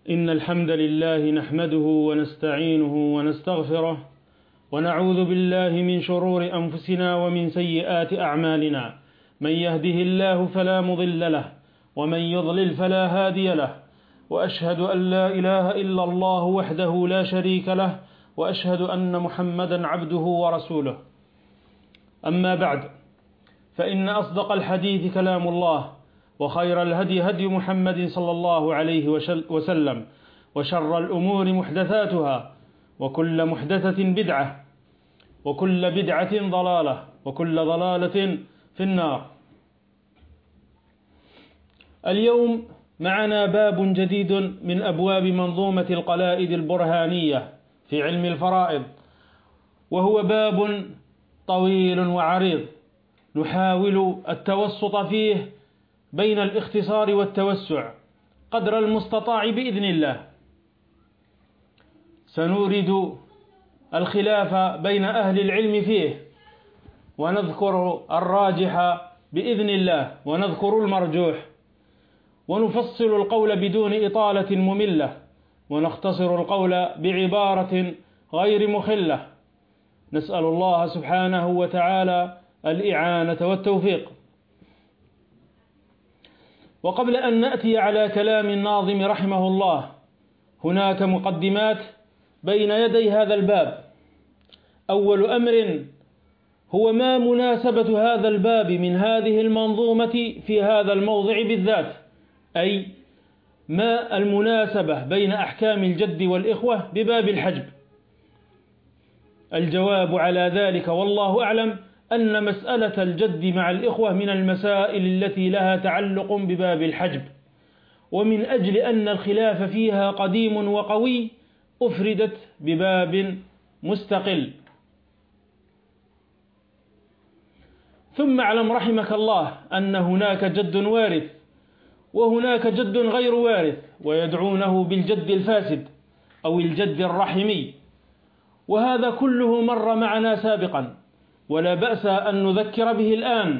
إن الحمد لله نحمده ونستعينه ونستغفره ونعوذ بالله من شرور أنفسنا ومن سيئات أعمالنا. من يهده الله فلا مضل له ومن يضلل فلا هادي له، وأشهد أن لا إله إلا الله وحده لا شريك له، وأشهد أن محمدا عبده ورسوله. أما بعد، فإن أصدق الحديث كلام الله، وخير الهدي هدي محمد صلى الله عليه وسلم، وشر الأمور محدثاتها، وكل محدثة بدعة، وكل بدعة ضلالة، وكل ضلالة في النار. اليوم معنا باب جديد من أبواب منظومة القلائد البرهانية في علم الفرائض، وهو باب طويل وعريض نحاول التوسط فيه بين الاختصار والتوسع قدر المستطاع بإذن الله. سنورد الخلاف بين أهل العلم فيه، ونذكر الراجح بإذن الله، ونذكر المرجوح، ونفصل القول بدون إطالة مملة، ونختصر القول بعبارة غير مخلة. نسأل الله سبحانه وتعالى الإعانة والتوفيق. وقبل أن نأتي على كلام الناظم رحمه الله، هناك مقدمات بين يدي هذا الباب. أول أمر هو ما مناسبة هذا الباب من هذه المنظومة في هذا الموضع بالذات، أي ما المناسبة بين أحكام الجد والإخوة بباب الحجب. الجواب على ذلك والله أعلم أن مسألة الجد مع الإخوة من المسائل التي لها تعلق بباب الحجب، ومن أجل أن الخلاف فيها قديم وقوي أفردت بباب مستقل. ثم اعلم رحمك الله أن هناك جد وارث وهناك جد غير وارث، ويدعونه بالجد الفاسد أو الجد الرحمي، وهذا كله مر معنا سابقا ولا بأس أن نذكر به الآن.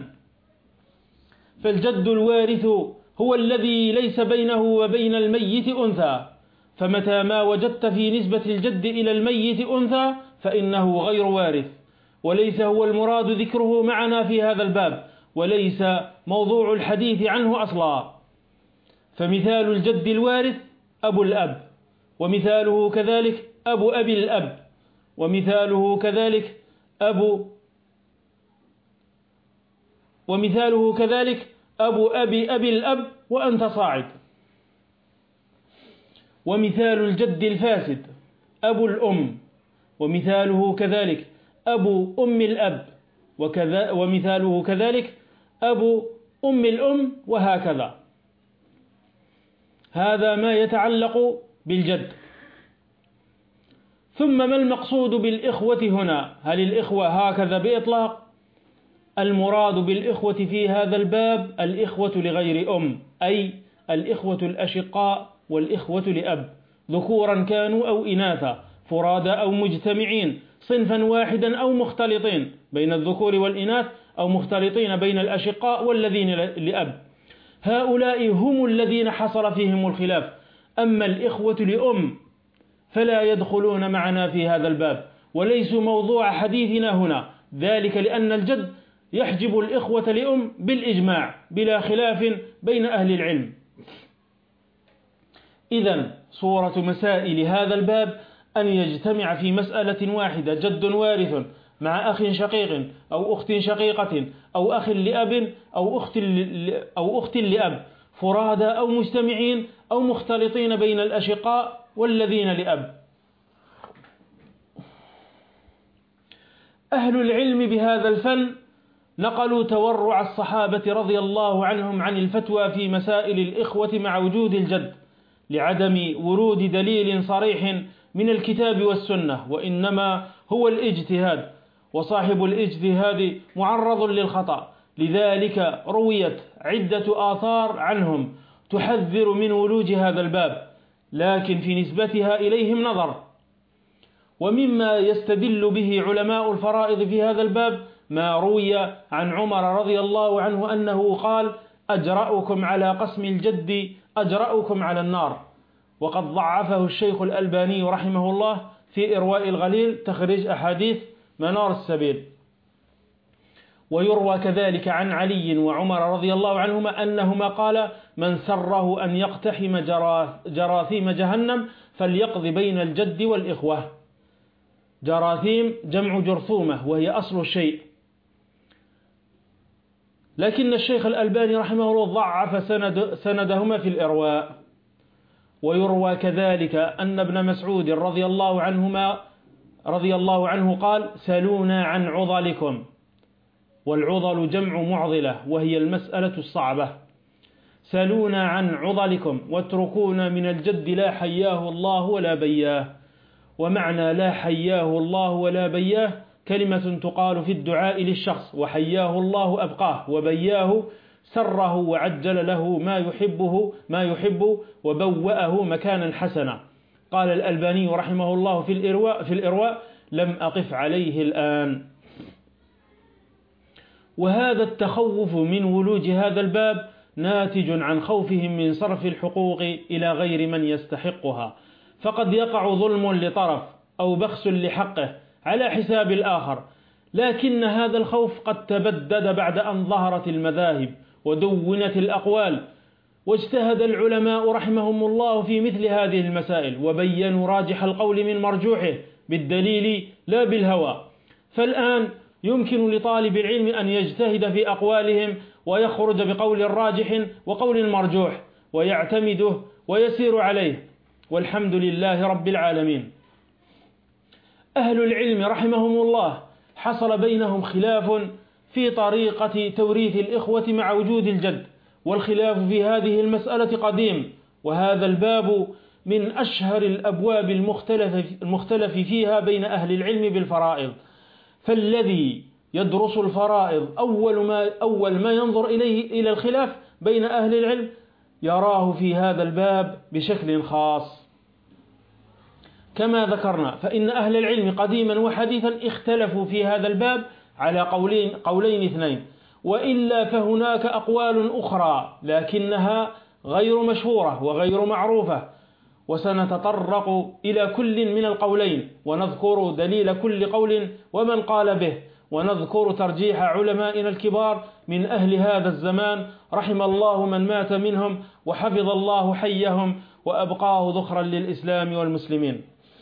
فالجد الوارث هو الذي ليس بينه وبين الميت أنثى، فمتى ما وجدت في نسبة الجد إلى الميت أنثى فإنه غير وارث، وليس هو المراد ذكره معنا في هذا الباب، وليس موضوع الحديث عنه أصلا. فمثال الجد الوارث أبو الأب، ومثاله كذلك أبو أبي الأب، ومثاله كذلك أبو أبي أبي الأب وأنت صاعد. ومثال الجد الفاسد أبو الأم، ومثاله كذلك أبو أم الأب، ومثاله كذلك أبو أم الأم، وهكذا. هذا ما يتعلق بالجد. ثم ما المقصود بالإخوة هنا؟ هل الإخوة هكذا بإطلاق؟ المراد بالإخوة في هذا الباب الإخوة لغير أم، أي الإخوة الأشقاء والإخوة لأب، ذكورا كانوا أو إناثا، فرادى أو مجتمعين، صنفا واحدا أو مختلطين بين الذكور والإناث، أو مختلطين بين الأشقاء والذين لأب. هؤلاء هم الذين حصل فيهم الخلاف. أما الإخوة لأم فلا يدخلون معنا في هذا الباب، وليسوا موضوع حديثنا هنا، ذلك لأن الجد يحجب الإخوة لأم بالإجماع بلا خلاف بين أهل العلم. إذن صورة مسائل هذا الباب أن يجتمع في مسألة واحدة جد وارث مع أخ شقيق أو أخت شقيقة أو أخ لأب أو أخت لأب، فرادى أو مجتمعين أو مختلطين بين الأشقاء والذين لأب. أهل العلم بهذا الفن نقلوا تورع الصحابة رضي الله عنهم عن الفتوى في مسائل الإخوة مع وجود الجد، لعدم ورود دليل صريح من الكتاب والسنة، وإنما هو الاجتهاد، وصاحب الاجتهاد معرض للخطأ. لذلك رويت عدة آثار عنهم تحذر من ولوج هذا الباب، لكن في نسبتها إليهم نظر. ومما يستدل به علماء الفرائض في هذا الباب ما روي عن عمر رضي الله عنه أنه قال: أجرأكم على قسم الجد أجرأكم على النار. وقد ضعفه الشيخ الألباني رحمه الله في إرواء الغليل تخريج أحاديث منار السبيل. ويروى كذلك عن علي وعمر رضي الله عنهما أنهما قال: من سره أن يقتحم جراثيم جهنم فليقضي بين الجد والإخوة. جراثيم جمع جرثومة وهي أصل الشيء. لكن الشيخ الألباني رحمه الله ضعف سندهما في الإرواء. ويروى كذلك أن ابن مسعود رضي الله عنه قال: سلونا عن عضلكم. والعضل جمع معضلة وهي المسألة الصعبة. سلونا عن عضلكم واتركونا من الجد لا حياه الله ولا بياه. ومعنى لا حياه الله ولا بياه كلمة تقال في الدعاء للشخص، وحياه الله أبقاه، وبياه سره وعجل له ما يحب وبوأه مكانا حسنا. قال الألباني رحمه الله في الإرواء: لم أقف عليه الآن. وهذا التخوف من ولوج هذا الباب ناتج عن خوفهم من صرف الحقوق إلى غير من يستحقها، فقد يقع ظلم لطرف أو بخس لحقه على حساب الآخر. لكن هذا الخوف قد تبدد بعد أن ظهرت المذاهب ودونت الأقوال، واجتهد العلماء رحمهم الله في مثل هذه المسائل، وبينوا راجح القول من مرجوحه بالدليل لا بالهوى. فالآن يمكن لطالب العلم أن يجتهد في أقوالهم ويخرج بقول راجح وقول مرجوح ويعتمده ويسير عليه، والحمد لله رب العالمين. أهل العلم رحمهم الله حصل بينهم خلاف في طريقة توريث الإخوة مع وجود الجد، والخلاف في هذه المسألة قديم، وهذا الباب من أشهر الأبواب المختلف فيها بين أهل العلم بالفرائض. فالذي يدرس الفرائض أول ما ينظر إلى الخلاف بين أهل العلم يراه في هذا الباب بشكل خاص. كما ذكرنا فإن أهل العلم قديما وحديثا اختلفوا في هذا الباب على قولين اثنين، وإلا فهناك أقوال أخرى لكنها غير مشهورة وغير معروفة، وسنتطرق إلى كل من القولين ونذكر دليل كل قول ومن قال به، ونذكر ترجيح علمائنا الكبار من أهل هذا الزمان، رحم الله من مات منهم وحفظ الله حيهم وأبقاه ذخرا للإسلام والمسلمين.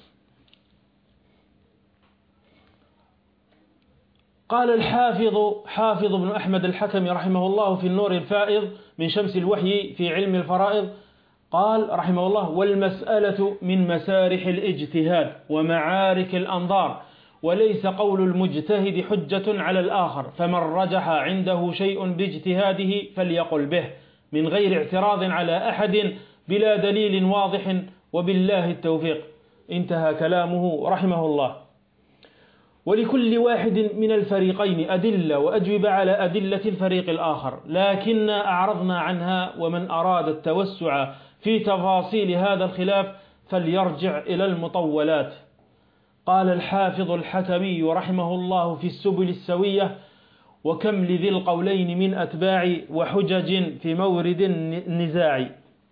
قال حافظ ابن أحمد الحكم رحمه الله في النور الفائض من شمس الوحي في علم الفرائض، قال رحمه الله: والمسألة من مسارح الاجتهاد ومعارك الأنظار، وليس قول المجتهد حجة على الآخر، فمن رجح عنده شيء باجتهاده فليقل به من غير اعتراض على أحد بلا دليل واضح، وبالله التوفيق. انتهى كلامه رحمه الله. ولكل واحد من الفريقين أدلة وأجوبة على أدلة الفريق الآخر، لكن أعرضنا عنها، ومن أراد التوسع في تفاصيل هذا الخلاف فليرجع إلى المطولات. قال الحافظ الحكمي رحمه الله في السبل السوية: وكم لذي القولين من أتباع وحجج في مورد النزاع.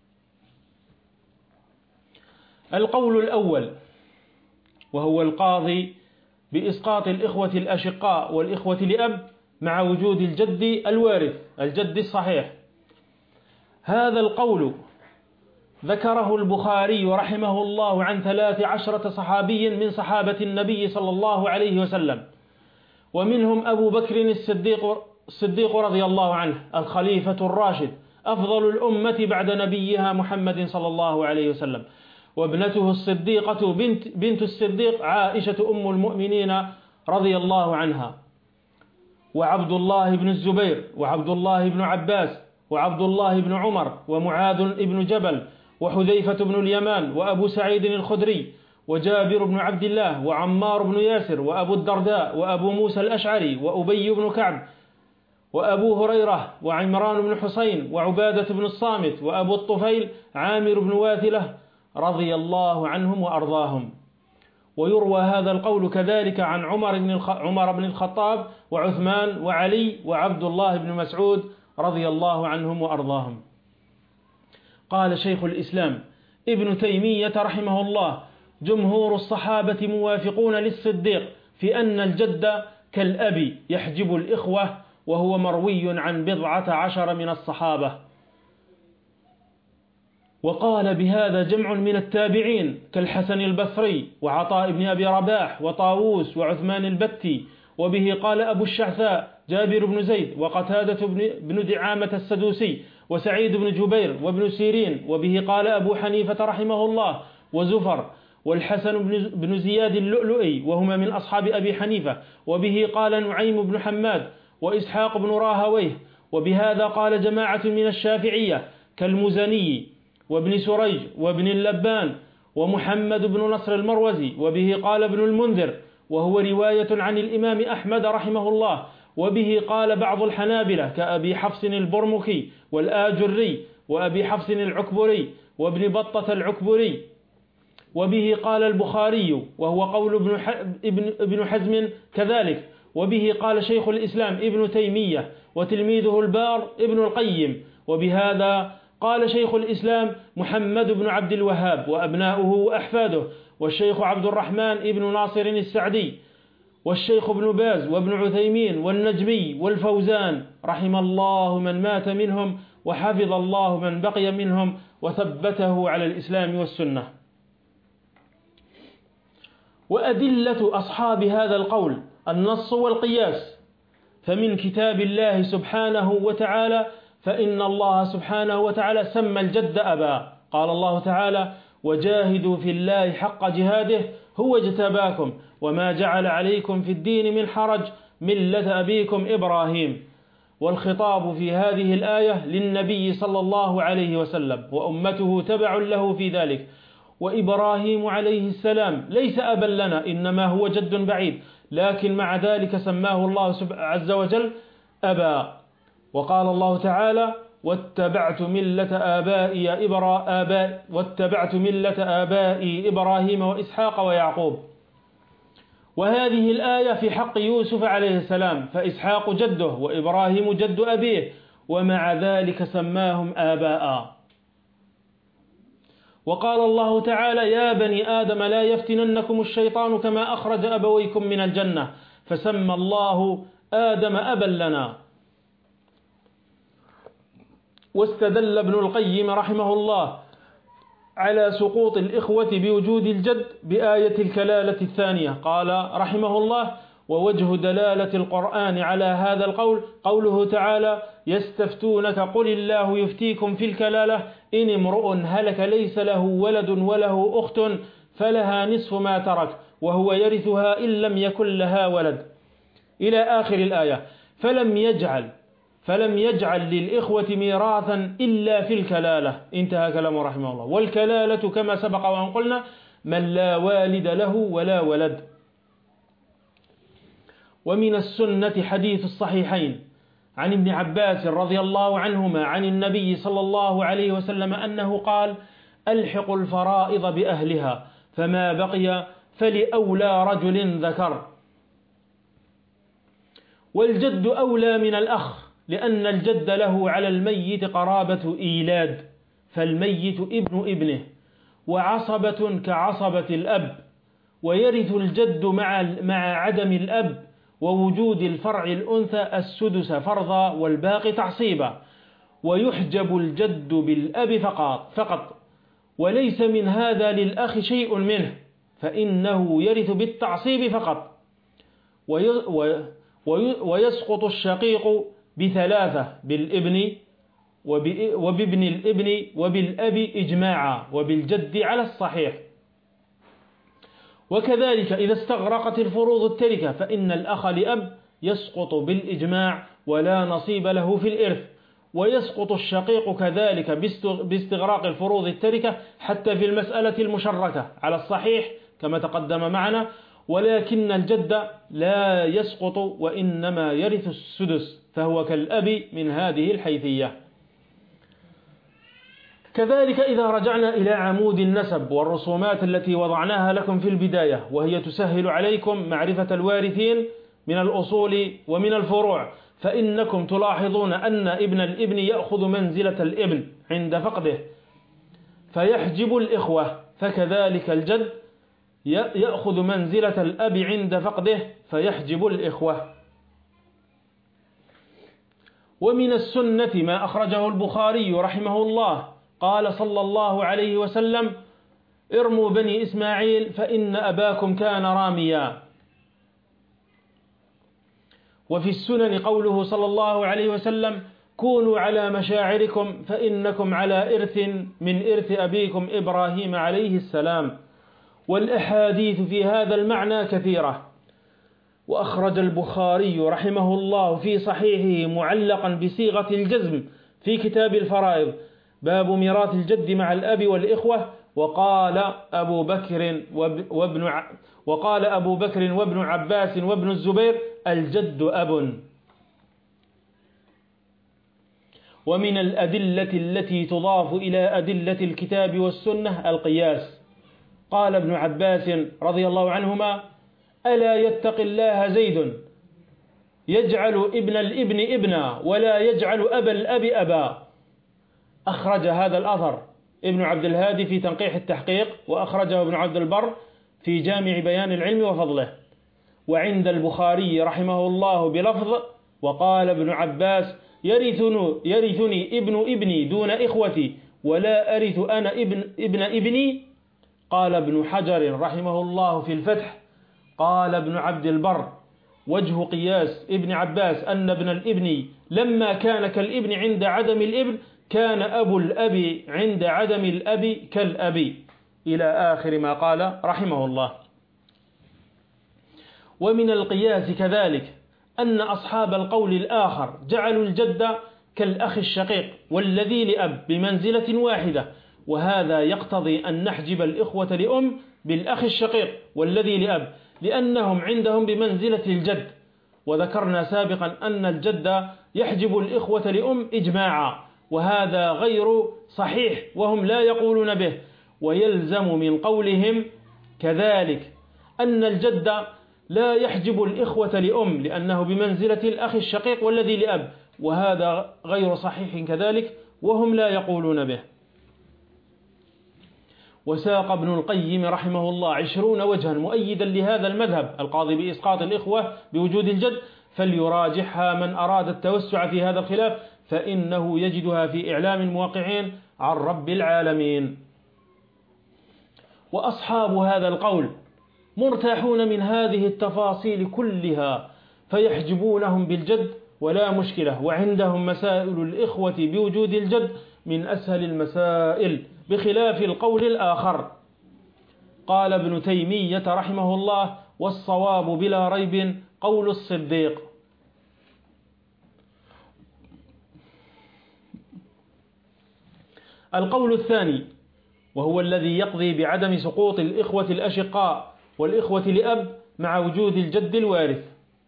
القول الأول وهو القاضي بإسقاط الإخوة الأشقاء والإخوة لأب مع وجود الجد الوارث، الجد الصحيح. هذا القول ذكره البخاري رحمه الله عن 13 صحابي من صحابة النبي صلى الله عليه وسلم، ومنهم أبو بكر الصديق رضي الله عنه الخليفة الراشد أفضل الأمة بعد نبيها محمد صلى الله عليه وسلم، وابنته الصديقة بنت الصديق عائشة أم المؤمنين رضي الله عنها، وعبد الله بن الزبير، وعبد الله بن عباس، وعبد الله بن عمر، ومعاذ بن جبل، وحذيفة بن اليمان، وأبو سعيد الخدري، وجابر بن عبد الله، وعمار بن ياسر، وأبو الدرداء، وأبو موسى الأشعري، وأبي بن كعب، وأبو هريرة، وعمران بن حسين، وعبادة بن الصامت، وأبو الطفيل عامر بن واثلة رضي الله عنهم وأرضاهم. ويروى هذا القول كذلك عن عمر بن الخطاب، وعثمان، وعلي، وعبد الله بن مسعود رضي الله عنهم وأرضاهم. قال شيخ الإسلام: ابن تيمية رحمه الله: جمهور الصحابة موافقون للصديق في أن الجد كالأب يحجب الإخوة، وهو مروي عن 14 من الصحابة. وقال بهذا جمع من التابعين كالحسن البصري وعطاء بن أبي رباح وطاووس وعثمان البتي، وبه قال أبو الشعثاء جابر بن زيد وقتادة بن دعامة السدوسي وسعيد بن جبير وابن سيرين، وبه قال أبو حنيفة رحمه الله وزفر والحسن بن زياد اللؤلؤي وهما من أصحاب أبي حنيفة، وبه قال نعيم بن حماد وإسحاق بن راهويه، وبهذا قال جماعة من الشافعية كالمزني وابن سريج وابن اللبان ومحمد بن نصر المروزي، وبه قال ابن المنذر وهو رواية عن الإمام أحمد رحمه الله، وبه قال بعض الحنابلة كأبي حفص البرمكي والآجري وأبي حفص العكبري وابن بطة العكبري، وبه قال البخاري وهو قول ابن حزم كذلك، وبه قال شيخ الإسلام ابن تيمية وتلميذه البار ابن القيم، وبهذا قال شيخ الإسلام محمد بن عبد الوهاب وأبناؤه وأحفاده، والشيخ عبد الرحمن ابن ناصر السعدي، والشيخ ابن باز وابن عثيمين والنجمي والفوزان، رحم الله من مات منهم وحفظ الله من بقي منهم وثبته على الإسلام والسنة. وأدلة أصحاب هذا القول النص والقياس، فمن كتاب الله سبحانه وتعالى فإن الله سبحانه وتعالى سمى الجد أبا، قال الله تعالى: وجاهدوا في الله حق جهاده هو اجتباكم وما جعل عليكم في الدين من حرج ملة أبيكم إبراهيم. والخطاب في هذه الآية للنبي صلى الله عليه وسلم وأمته تبع له في ذلك، وإبراهيم عليه السلام ليس أبا لنا إنما هو جد بعيد، لكن مع ذلك سماه الله عز وجل أبا. وقال الله تعالى: واتبعت ملة آبائي إبراهيم وإسحاق ويعقوب. وهذه الآية في حق يوسف عليه السلام، فإسحاق جده وإبراهيم جد أبيه، ومع ذلك سماهم آباء. وقال الله تعالى: يا بني آدم لا يفتننكم الشيطان كما أخرج أبويكم من الجنة، فسمى الله آدم أبا لنا. واستدل ابن القيم رحمه الله على سقوط الإخوة بوجود الجد بآية الكلالة الثانية، قال رحمه الله: ووجه دلالة القرآن على هذا القول قوله تعالى: يستفتونك قل الله يفتيكم في الكلالة إن امرؤ هلك ليس له ولد وله أخت فلها نصف ما ترك وهو يرثها إن لم يكن لها ولد، إلى آخر الآية. فلم يجعل للإخوة ميراثا إلا في الكلالة، انتهى كلامه رحمه الله. والكلالة كما سبق وأن قلنا من لا والد له ولا ولد. ومن السنة حديث الصحيحين عن ابن عباس رضي الله عنهما عن النبي صلى الله عليه وسلم أنه قال: ألحق الفرائض بأهلها فما بقي فلأولى رجل ذكر. والجد أولى من الأخ، لأن الجد له على الميت قرابة إيلاد، فالميت ابن ابنه، وعصبة كعصبة الأب، ويرث الجد مع عدم الأب ووجود الفرع الأنثى السدس فرضا والباقي تعصيبا، ويحجب الجد بالأب فقط، وليس من هذا للأخ شيء منه، فإنه يرث بالتعصيب فقط. ويسقط الشقيق بثلاثة: بالابن وبابن الابن وبالأب إجماعا، وبالجد على الصحيح. وكذلك إذا استغرقت الفروض التركة فإن الأخ لأب يسقط بالإجماع ولا نصيب له في الإرث، ويسقط الشقيق كذلك باستغراق الفروض التركة حتى في المسألة المشركة على الصحيح كما تقدم معنا، ولكن الجد لا يسقط وإنما يرث السدس، فهو كالأب من هذه الحيثية. كذلك إذا رجعنا إلى عمود النسب والرسومات التي وضعناها لكم في البداية، وهي تسهل عليكم معرفة الوارثين من الأصول ومن الفروع، فإنكم تلاحظون أن ابن الابن يأخذ منزلة الابن عند فقده، فيحجب الإخوة، فكذلك الجد يأخذ منزلة الأب عند فقده فيحجب الإخوة. ومن السنة ما أخرجه البخاري رحمه الله قال صلى الله عليه وسلم: ارموا بني إسماعيل فإن أباكم كان راميا. وفي السنن قوله صلى الله عليه وسلم: كونوا على مشاعركم فإنكم على إرث من إرث أبيكم إبراهيم عليه السلام. والأحاديث في هذا المعنى كثيرة. وأخرج البخاري رحمه الله في صحيحه معلقا بصيغة الجزم في كتاب الفرائض باب ميراث الجد مع الأب والإخوة: وقال أبو بكر وابن عباس وابن الزبير: الجد أب. ومن الأدلة التي تضاف إلى أدلة الكتاب والسنة القياس. قال ابن عباس رضي الله عنهما: ألا يتق الله زيد يجعل ابن الابن ابنا ولا يجعل أبا الأب أبا. أخرج هذا الأثر ابن عبد الهادي في تنقيح التحقيق، وأخرجه ابن عبد البر في جامع بيان العلم وفضله. وعند البخاري رحمه الله بلفظ: وقال ابن عباس: يرثني ابن ابني دون إخوتي ولا أرث أنا ابن ابني. قال ابن حجر رحمه الله في الفتح: قال ابن عبد البر: وجه قياس ابن عباس أن ابن الابن لما كان كالابن عند عدم الابن كان أبو الأب عند عدم الأب كالأب، إلى آخر ما قال رحمه الله. ومن القياس كذلك أن أصحاب القول الآخر جعلوا الجد كالأخ الشقيق والذي لأب بمنزلة واحدة، وهذا يقتضي أن نحجب الإخوة لأم بالأخ الشقيق والذي لأب لأنهم عندهم بمنزلة الجد. وذكرنا سابقا أن الجد يحجب الإخوة لأم إجماعا، وهذا غير صحيح وهم لا يقولون به. ويلزم من قولهم كذلك أن الجد لا يحجب الإخوة لأم لأنه بمنزلة الأخ الشقيق والذي لأب، وهذا غير صحيح كذلك وهم لا يقولون به. وساق ابن القيم رحمه الله 20 وجها مؤيدا لهذا المذهب القاضي بإسقاط الإخوة بوجود الجد، فليراجحها من أراد التوسع في هذا الخلاف، فإنه يجدها في إعلام الموقعين عن رب العالمين. وأصحاب هذا القول مرتاحون من هذه التفاصيل كلها فيحجبونهم بالجد ولا مشكلة، وعندهم مسائل الإخوة بوجود الجد من أسهل المسائل بخلاف القول الآخر. قال ابن تيمية رحمه الله: والصواب بلا ريب قول الصديق. القول الثاني وهو الذي يقضي بعدم سقوط الإخوة الأشقاء والإخوة لأب مع وجود الجد الوارث،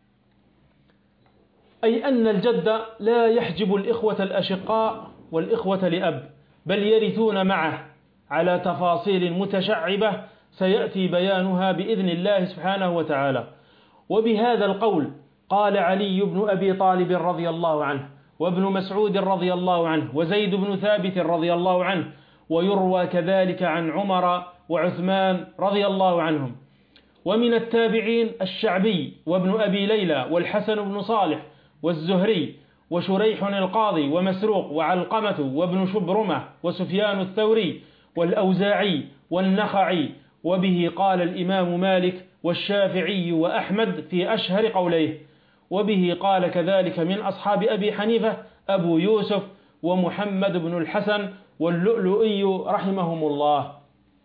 أي أن الجد لا يحجب الإخوة الأشقاء والإخوة لأب، بل يرثون معه على تفاصيل متشعبة سيأتي بيانها بإذن الله سبحانه وتعالى. وبهذا القول قال علي بن أبي طالب رضي الله عنه، وابن مسعود رضي الله عنه، وزيد بن ثابت رضي الله عنه، ويروى كذلك عن عمر وعثمان رضي الله عنهم. ومن التابعين الشعبي وابن أبي ليلى والحسن بن صالح والزهري وشريح القاضي ومسروق وعلقمة وابن شبرمة وسفيان الثوري والأوزاعي والنخعي. وبه قال الإمام مالك والشافعي وأحمد في أشهر قوليه. وبه قال كذلك من أصحاب أبي حنيفة أبو يوسف ومحمد بن الحسن واللؤلؤي رحمهم الله.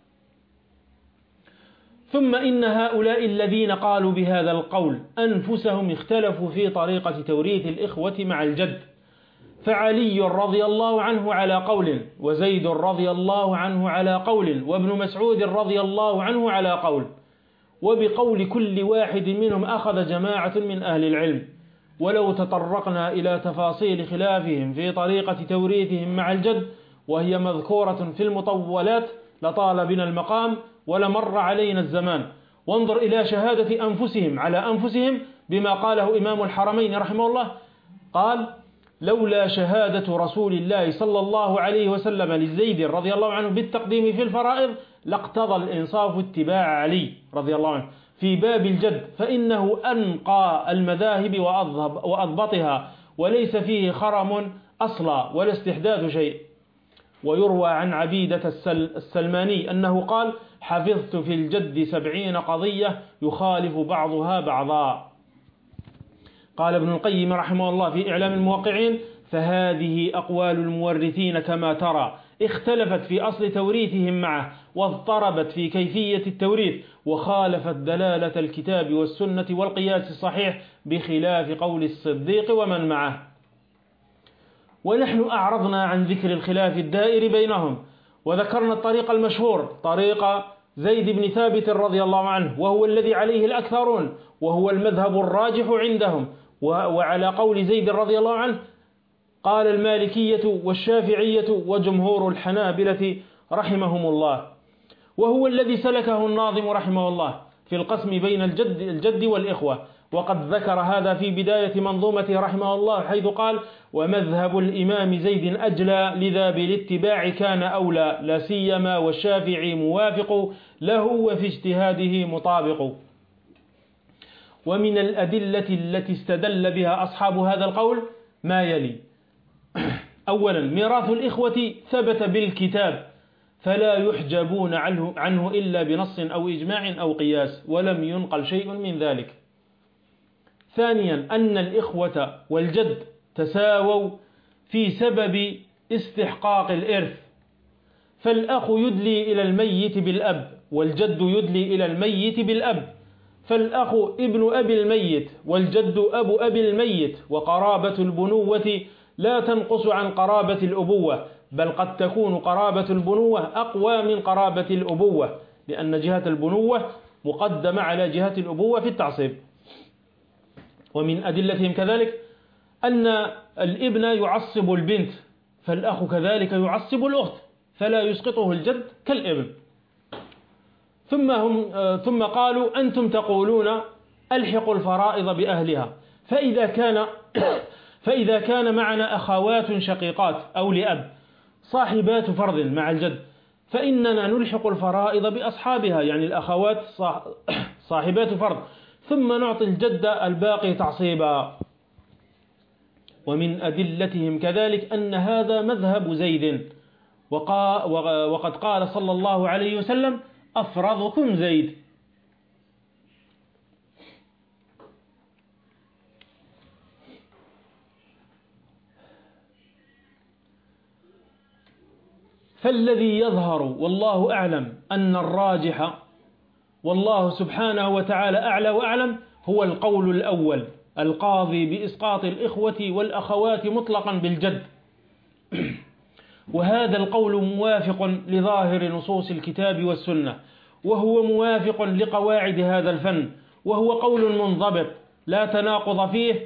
ثم إن هؤلاء الذين قالوا بهذا القول أنفسهم اختلفوا في طريقة توريث الإخوة مع الجد، فعلي رضي الله عنه على قول، وزيد رضي الله عنه على قول، وابن مسعود رضي الله عنه على قول. وبقول كل واحد منهم أخذ جماعة من أهل العلم. ولو تطرقنا إلى تفاصيل خلافهم في طريقة توريثهم مع الجد وهي مذكورة في المطولات لطال بنا المقام ولمر علينا الزمان. وانظر إلى شهادة أنفسهم على أنفسهم بما قاله إمام الحرمين رحمه الله، قال: لولا شهادة رسول الله صلى الله عليه وسلم لزيد رضي الله عنه بالتقديم في الفرائض لاقتضى الإنصاف اتباع علي رضي الله عنه في باب الجد، فإنه أنقى المذاهب وأضبطها، وليس فيه خرم أصلا ولا استحداث شيء. ويروى عن عبيدة السلماني أنه قال: حفظت في الجد 70 قضية يخالف بعضها بعضا. قال ابن القيم رحمه الله في إعلام الموقعين: فهذه أقوال المورثين كما ترى اختلفت في أصل توريثهم معه، واضطربت في كيفية التوريث، وخالفت دلالة الكتاب والسنة والقياس الصحيح بخلاف قول الصديق ومن معه. ونحن أعرضنا عن ذكر الخلاف الدائر بينهم، وذكرنا الطريق المشهور طريق زيد بن ثابت رضي الله عنه، وهو الذي عليه الأكثرون، وهو المذهب الراجح عندهم. وعلى قول زيد رضي الله عنه قال المالكية والشافعية وجمهور الحنابلة رحمهم الله، وهو الذي سلكه الناظم رحمه الله في القسم بين الجد والإخوة. وقد ذكر هذا في بداية منظومته رحمه الله، حيث قال: ومذهب الإمام زيد أجلى، لذا بالاتباع كان أولى، لا سيما والشافعي موافق له، وفي اجتهاده مطابق. ومن الأدلة التي استدل بها أصحاب هذا القول ما يلي: أولا، ميراث الإخوة ثبت بالكتاب، فلا يحجبون عنه إلا بنص أو إجماع أو قياس، ولم ينقل شيء من ذلك. ثانيا، أن الإخوة والجد تساووا في سبب استحقاق الإرث، فالأخ يدلي إلى الميت بالأب، والجد يدلي إلى الميت بالأب، فالأخ ابن أبي الميت والجد أبو أبي الميت، وقرابة البنوة لا تنقص عن قرابة الأبوة، بل قد تكون قرابة البنوة أقوى من قرابة الأبوة، لأن جهة البنوة مقدمة على جهة الأبوة في التعصيب. ومن أدلتهم كذلك أن الابن يعصب البنت، فالأخ كذلك يعصب الأخت، فلا يسقطه الجد كالابن. ثم قالوا: أنتم تقولون ألحقوا الفرائض بأهلها، فإذا كان معنا أخوات شقيقات أو لأب صاحبات فرض مع الجد، فإننا نلحق الفرائض بأصحابها، يعني الأخوات صاحبات فرض، ثم نعطي الجد الباقي تعصيبا. ومن أدلتهم كذلك أن هذا مذهب زيد، وقد قال صلى الله عليه وسلم: أفرضكم زيد. فالذي يظهر والله أعلم أن الراجح، والله سبحانه وتعالى أعلى وأعلم، هو القول الأول القاضي بإسقاط الإخوة والأخوات مطلقا بالجد. وهذا القول موافق لظاهر نصوص الكتاب والسنة، وهو موافق لقواعد هذا الفن، وهو قول منضبط لا تناقض فيه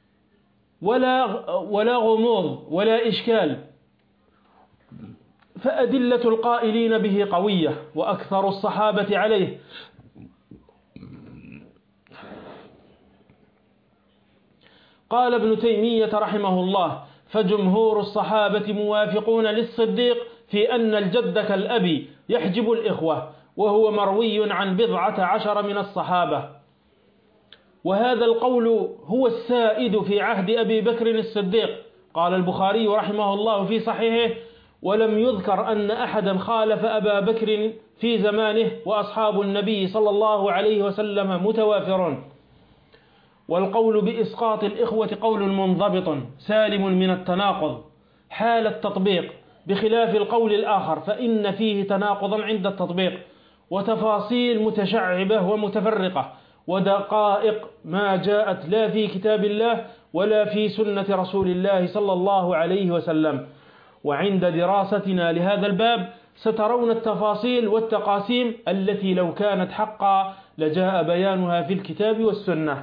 ولا غموض ولا إشكال. فأدلة القائلين به قوية، وأكثر الصحابة عليه. قال ابن تيمية رحمه الله: فجمهور الصحابة موافقون للصديق في أن الجد كالأب يحجب الإخوة، وهو مروي عن 14 من الصحابة. وهذا القول هو السائد في عهد أبي بكر الصديق. قال البخاري رحمه الله في صحيحه: ولم يذكر أن أحدا خالف أبا بكر في زمانه، وأصحاب النبي صلى الله عليه وسلم متوافرون. والقول بإسقاط الإخوة قول منضبط سالم من التناقض حال التطبيق، بخلاف القول الآخر فإن فيه تناقضا عند التطبيق، وتفاصيل متشعبة ومتفرقة، ودقائق ما جاءت لا في كتاب الله ولا في سنة رسول الله صلى الله عليه وسلم. وعند دراستنا لهذا الباب سترون التفاصيل والتقاسيم التي لو كانت حقا لجاء بيانها في الكتاب والسنة.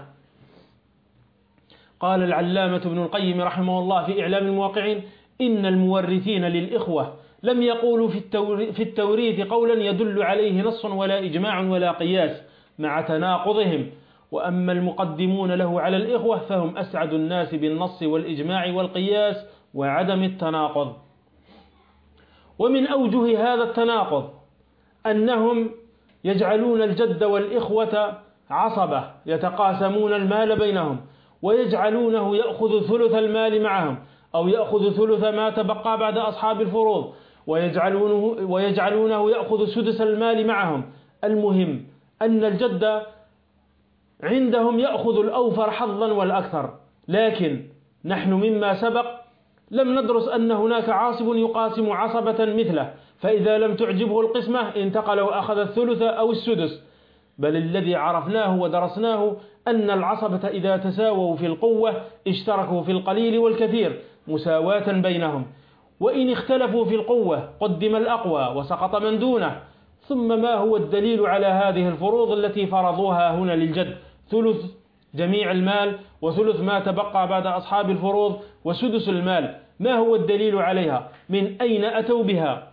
قال العلامة ابن القيم رحمه الله في إعلام الموقعين: إن المورثين للإخوة لم يقولوا في التوريث قولا يدل عليه نص ولا إجماع ولا قياس، مع تناقضهم، وأما المقدمون له على الإخوة فهم أسعد الناس بالنص والإجماع والقياس وعدم التناقض. ومن أوجه هذا التناقض أنهم يجعلون الجد والإخوة عصبة يتقاسمون المال بينهم، ويجعلونه يأخذ ثلث المال معهم أو يأخذ ثلث ما تبقى بعد أصحاب الفروض، ويجعلونه يأخذ سدس المال معهم. المهم أن الجد عندهم يأخذ الأوفر حظا والأكثر، لكن نحن مما سبق لم ندرس أن هناك عاصب يقاسم عصبة مثله، فإذا لم تعجبه القسمة انتقل وأخذ الثلث أو السدس، بل الذي عرفناه ودرسناه أن العصبة إذا تساووا في القوة اشتركوا في القليل والكثير مساواة بينهم، وإن اختلفوا في القوة قدم الأقوى وسقط من دونه. ثم ما هو الدليل على هذه الفروض التي فرضوها هنا للجد؟ ثلث جميع المال وثلث ما تبقى بعد أصحاب الفروض وسدس المال، ما هو الدليل عليها؟ من أين أتوا بها؟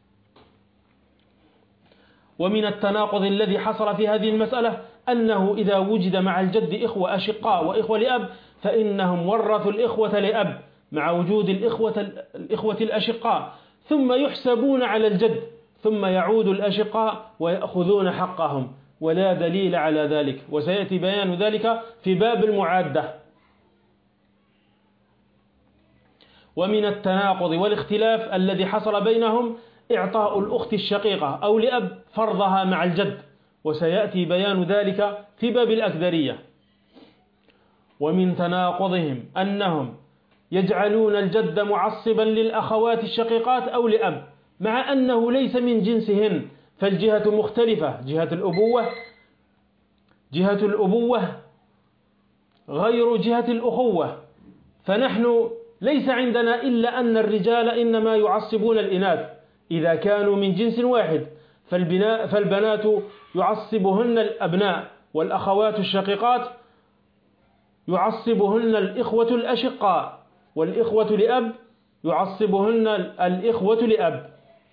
ومن التناقض الذي حصل في هذه المسألة أنه إذا وجد مع الجد إخوة أشقاء وإخوة لأب فإنهم ورثوا الإخوة لأب مع وجود الإخوة الأشقاء، ثم يحسبون على الجد، ثم يعود الأشقاء ويأخذون حقهم، ولا دليل على ذلك، وسيأتي بيان ذلك في باب المعادة. ومن التناقض والاختلاف الذي حصل بينهم إعطاء الأخت الشقيقة أو لأب فرضها مع الجد، وسيأتي بيان ذلك في باب الأكدرية. ومن تناقضهم أنهم يجعلون الجد معصبا للأخوات الشقيقات أو لأب مع أنه ليس من جنسهن، فالجهة مختلفة، جهة الأبوة غير جهة الأخوة، فنحن ليس عندنا إلا أن الرجال إنما يعصبون الإناث إذا كانوا من جنس واحد، فالبنات يعصبهن الأبناء، والأخوات الشقيقات يعصبهن الإخوة الأشقاء، والإخوة لأب يعصبهن الإخوة لأب.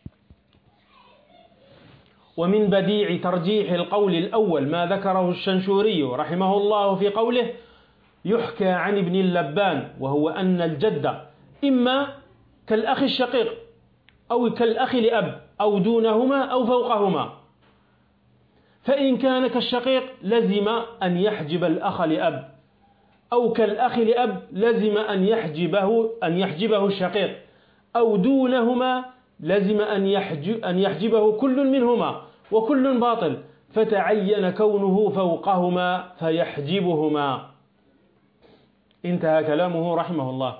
ومن بديع ترجيح القول الأول ما ذكره الشنشوري رحمه الله في قوله: يحكى عن ابن اللبان، وهو أن الجد إما كالأخ الشقيق أو كالأخ لأب أو دونهما أو فوقهما، فإن كان كالشقيق لزم أن يحجب الأخ لأب، أو كالأخ لأب لزم أن يحجبه الشقيق، أو دونهما لزم أن يحجبه كل منهما، وكل باطل، فتعين كونه فوقهما فيحجبهما. انتهى كلامه رحمه الله.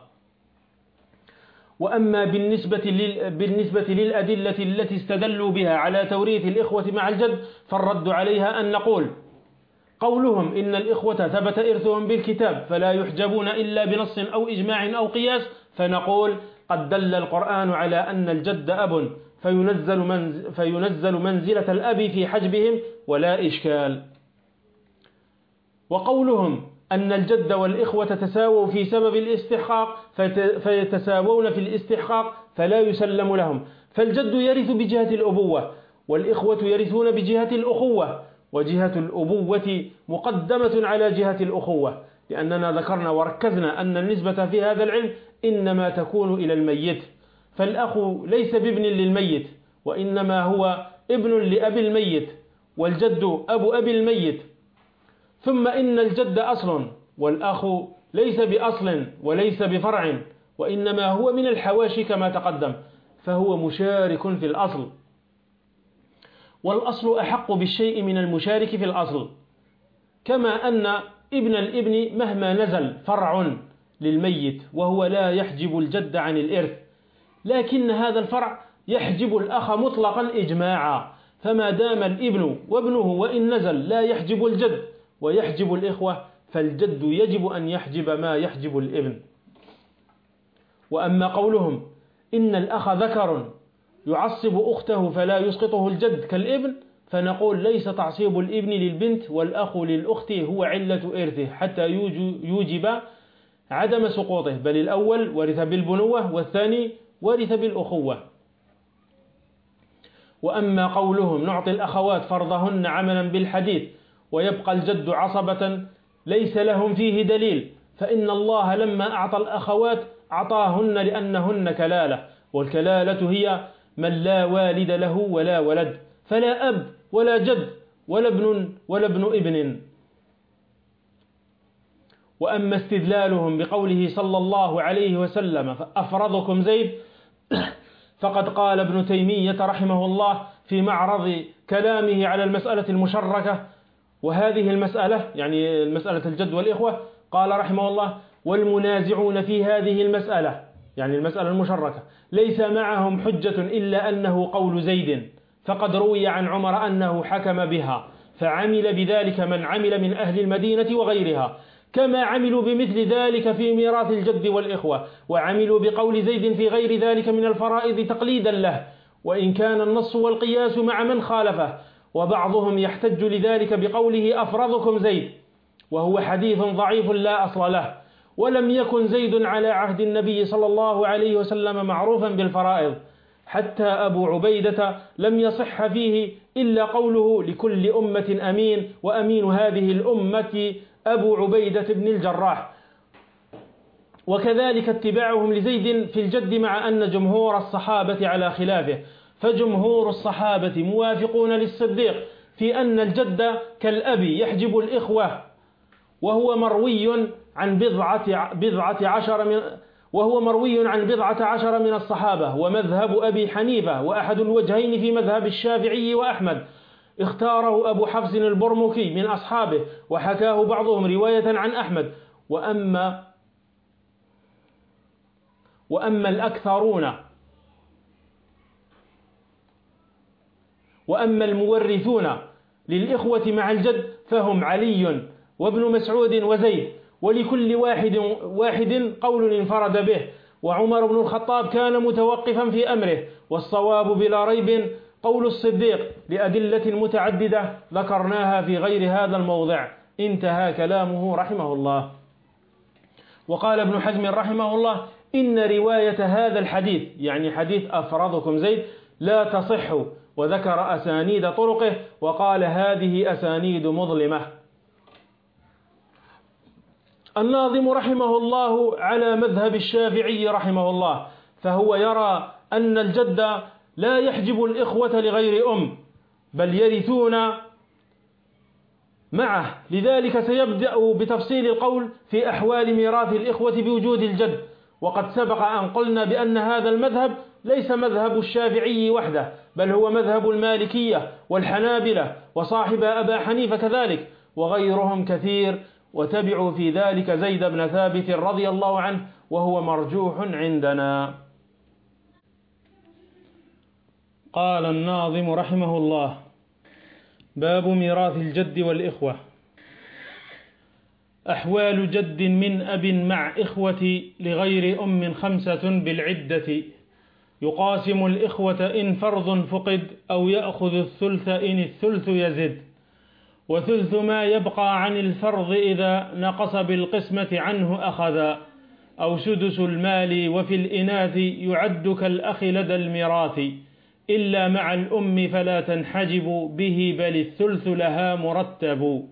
وأما بالنسبة للأدلة التي استدلوا بها على توريث الإخوة مع الجد فالرد عليها أن نقول: قولهم إن الإخوة ثبت إرثهم بالكتاب فلا يحجبون إلا بنص أو إجماع أو قياس، فنقول: قد دل القرآن على أن الجد أب فينزل منزلة الأب في حجبهم ولا إشكال. وقولهم أن الجد والإخوة تساووا في سبب الاستحقاق فيتساوون في الاستحقاق فلا يسلم لهم، فالجد يرث بجهة الأبوة، والإخوة يرثون بجهة الأخوة، وجهة الأبوة مقدمة على جهة الأخوة، لأننا ذكرنا وركزنا أن النسبة في هذا العلم إنما تكون إلى الميت، فالأخ ليس بابن للميت، وإنما هو ابن لأب الميت، والجد أب الميت. ثم إن الجد أصل، والأخ ليس بأصل وليس بفرع، وإنما هو من الحواشي كما تقدم، فهو مشارك في الأصل، والأصل أحق بالشيء من المشارك في الأصل، كما أن ابن الابن مهما نزل فرع للميت وهو لا يحجب الجد عن الإرث، لكن هذا الفرع يحجب الأخ مطلقا إجماعا، فما دام الابن وابنه وإن نزل لا يحجب الجد ويحجب الإخوة، فالجد يجب أن يحجب ما يحجب الابن. وأما قولهم إن الأخ ذكر يعصب أخته فلا يسقطه الجد كالابن، فنقول: ليس تعصيب الابن للبنت والأخ للأخت هو علة إرثه حتى يوجب عدم سقوطه، بل الأول ورث بالبنوة والثاني ورث بالأخوة. وأما قولهم نعطي الأخوات فرضهن عملا بالحديث ويبقى الجد عصبة ليس لهم فيه دليل، فإن الله لما أعطى الأخوات أعطاهن لأنهن كلالة، والكلالة هي من لا والد له ولا ولد، فلا أب ولا جد ولا ابن ابن. وأما استدلالهم بقوله صلى الله عليه وسلم فأفرضكم زيد، فقد قال ابن تيمية رحمه الله في معرض كلامه على المسألة المشركة، وهذه المسألة يعني المسألة الجد والإخوة، قال رحمه الله: والمنازعون في هذه المسألة يعني المسألة المشركة ليس معهم حجة إلا أنه قول زيد، فقد روي عن عمر أنه حكم بها، فعمل بذلك من عمل من أهل المدينة وغيرها، كما عملوا بمثل ذلك في ميراث الجد والإخوة، وعملوا بقول زيد في غير ذلك من الفرائض تقليدا له، وإن كان النص والقياس مع من خالفه. وبعضهم يحتج لذلك بقوله أفرضكم زيد، وهو حديث ضعيف لا أصل له، ولم يكن زيد على عهد النبي صلى الله عليه وسلم معروفا بالفرائض، حتى أبو عبيدة لم يصح فيه إلا قوله: لكل أمة أمين، وأمين هذه الأمة أبو عبيدة بن الجراح. وكذلك اتباعهم لزيد في الجد، مع أن جمهور الصحابة على خلافه، فجمهور الصحابة موافقون للصديق في أن الجد كالأب يحجب الإخوة، وهو مروي عن بضعة عشر من الصحابة، ومذهب أبي حنيفة، وأحد الوجهين في مذهب الشافعي وأحمد اختاره أبو حفص البرمكي من أصحابه، وحكاه بعضهم رواية عن أحمد. وأما المورثون للإخوة مع الجد فهم علي وابن مسعود وزيد، ولكل واحد قول انفرد به، وعمر بن الخطاب كان متوقفا في أمره، والصواب بلا ريب قول الصديق لأدلة متعددة ذكرناها في غير هذا الموضع. انتهى كلامه رحمه الله. وقال ابن حزم رحمه الله: إن رواية هذا الحديث يعني حديث أفرضكم زيد لا تصح، وذكر أسانيد طرقه، وقال: هذه أسانيد مظلمة. الناظم رحمه الله على مذهب الشافعي رحمه الله، فهو يرى أن الجد لا يحجب الإخوة لغير أم، بل يرثون معه، لذلك سيبدأ بتفصيل القول في أحوال ميراث الإخوة بوجود الجد. وقد سبق أن قلنا بأن هذا المذهب ليس مذهب الشافعي وحده، بل هو مذهب المالكية والحنابلة، وصاحب أبا حنيفة كذلك، وغيرهم كثير، وتبعوا في ذلك زيد بن ثابت رضي الله عنه، وهو مرجوح عندنا. قال الناظم رحمه الله: باب ميراث الجد والإخوة. أحوال جد من أب مع إخوة لغير أم 5 بالعدة، يقاسم الإخوة إن فرض فقد، أو يأخذ الثلث إن الثلث يزد، وثلث ما يبقى عن الفرض إذا نقص بالقسمة عنه أخذا، أو سدس المال وفي الإناث يعد كالأخ لدى الميراث، إلا مع الأم فلا تنحجب به بل الثلث لها مرتب.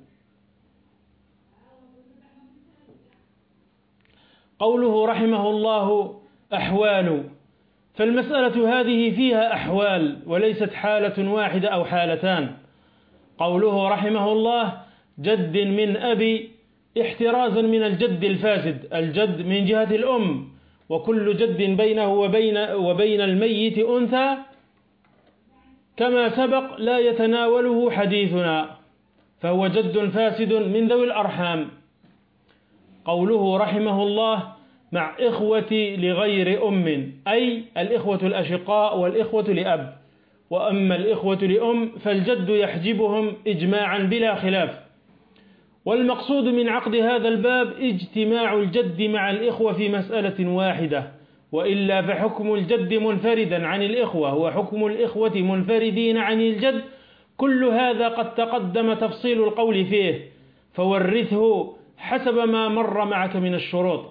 قوله رحمه الله أحوال، فالمسألة هذه فيها أحوال وليست حالة واحدة أو حالتان. قوله رحمه الله جد من أبي احترازا من الجد الفاسد، الجد من جهة الأم، وكل جد بينه وبين الميت أنثى كما سبق لا يتناوله حديثنا، فهو جد فاسد من ذوي الأرحام. قوله رحمه الله مع إخوة لغير أم، أي الإخوة الأشقاء والإخوة لأب. وأما الإخوة لأم فالجد يحجبهم إجماعا بلا خلاف. والمقصود من عقد هذا الباب اجتماع الجد مع الإخوة في مسألة واحدة، وإلا فحكم الجد منفردا عن الإخوة وحكم الإخوة منفردين عن الجد، كل هذا قد تقدم تفصيل القول فيه، فورثه حسب ما مر معك من الشروط.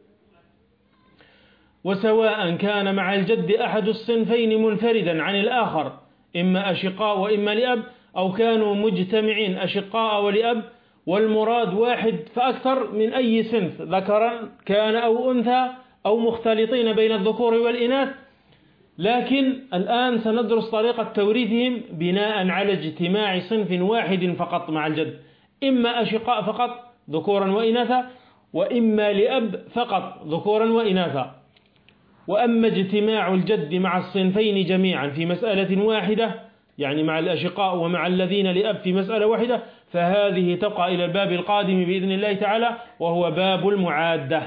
وسواء كان مع الجد أحد الصنفين منفردا عن الآخر، إما أشقاء وإما لأب، أو كانوا مجتمعين أشقاء ولأب والمراد واحد فأكثر من أي صنف ذكرا كان أو أنثى أو مختلطين بين الذكور والإناث. لكن الآن سندرس طريقة توريثهم بناء على اجتماع صنف واحد فقط مع الجد، إما أشقاء فقط ذكورا وإناثا، وإما لأب فقط ذكورا وإناثا. وأما اجتماع الجد مع الصنفين جميعا في مسألة واحدة، يعني مع الأشقاء ومع الذين لأب في مسألة واحدة، فهذه تبقى إلى الباب القادم بإذن الله تعالى، وهو باب المعادة.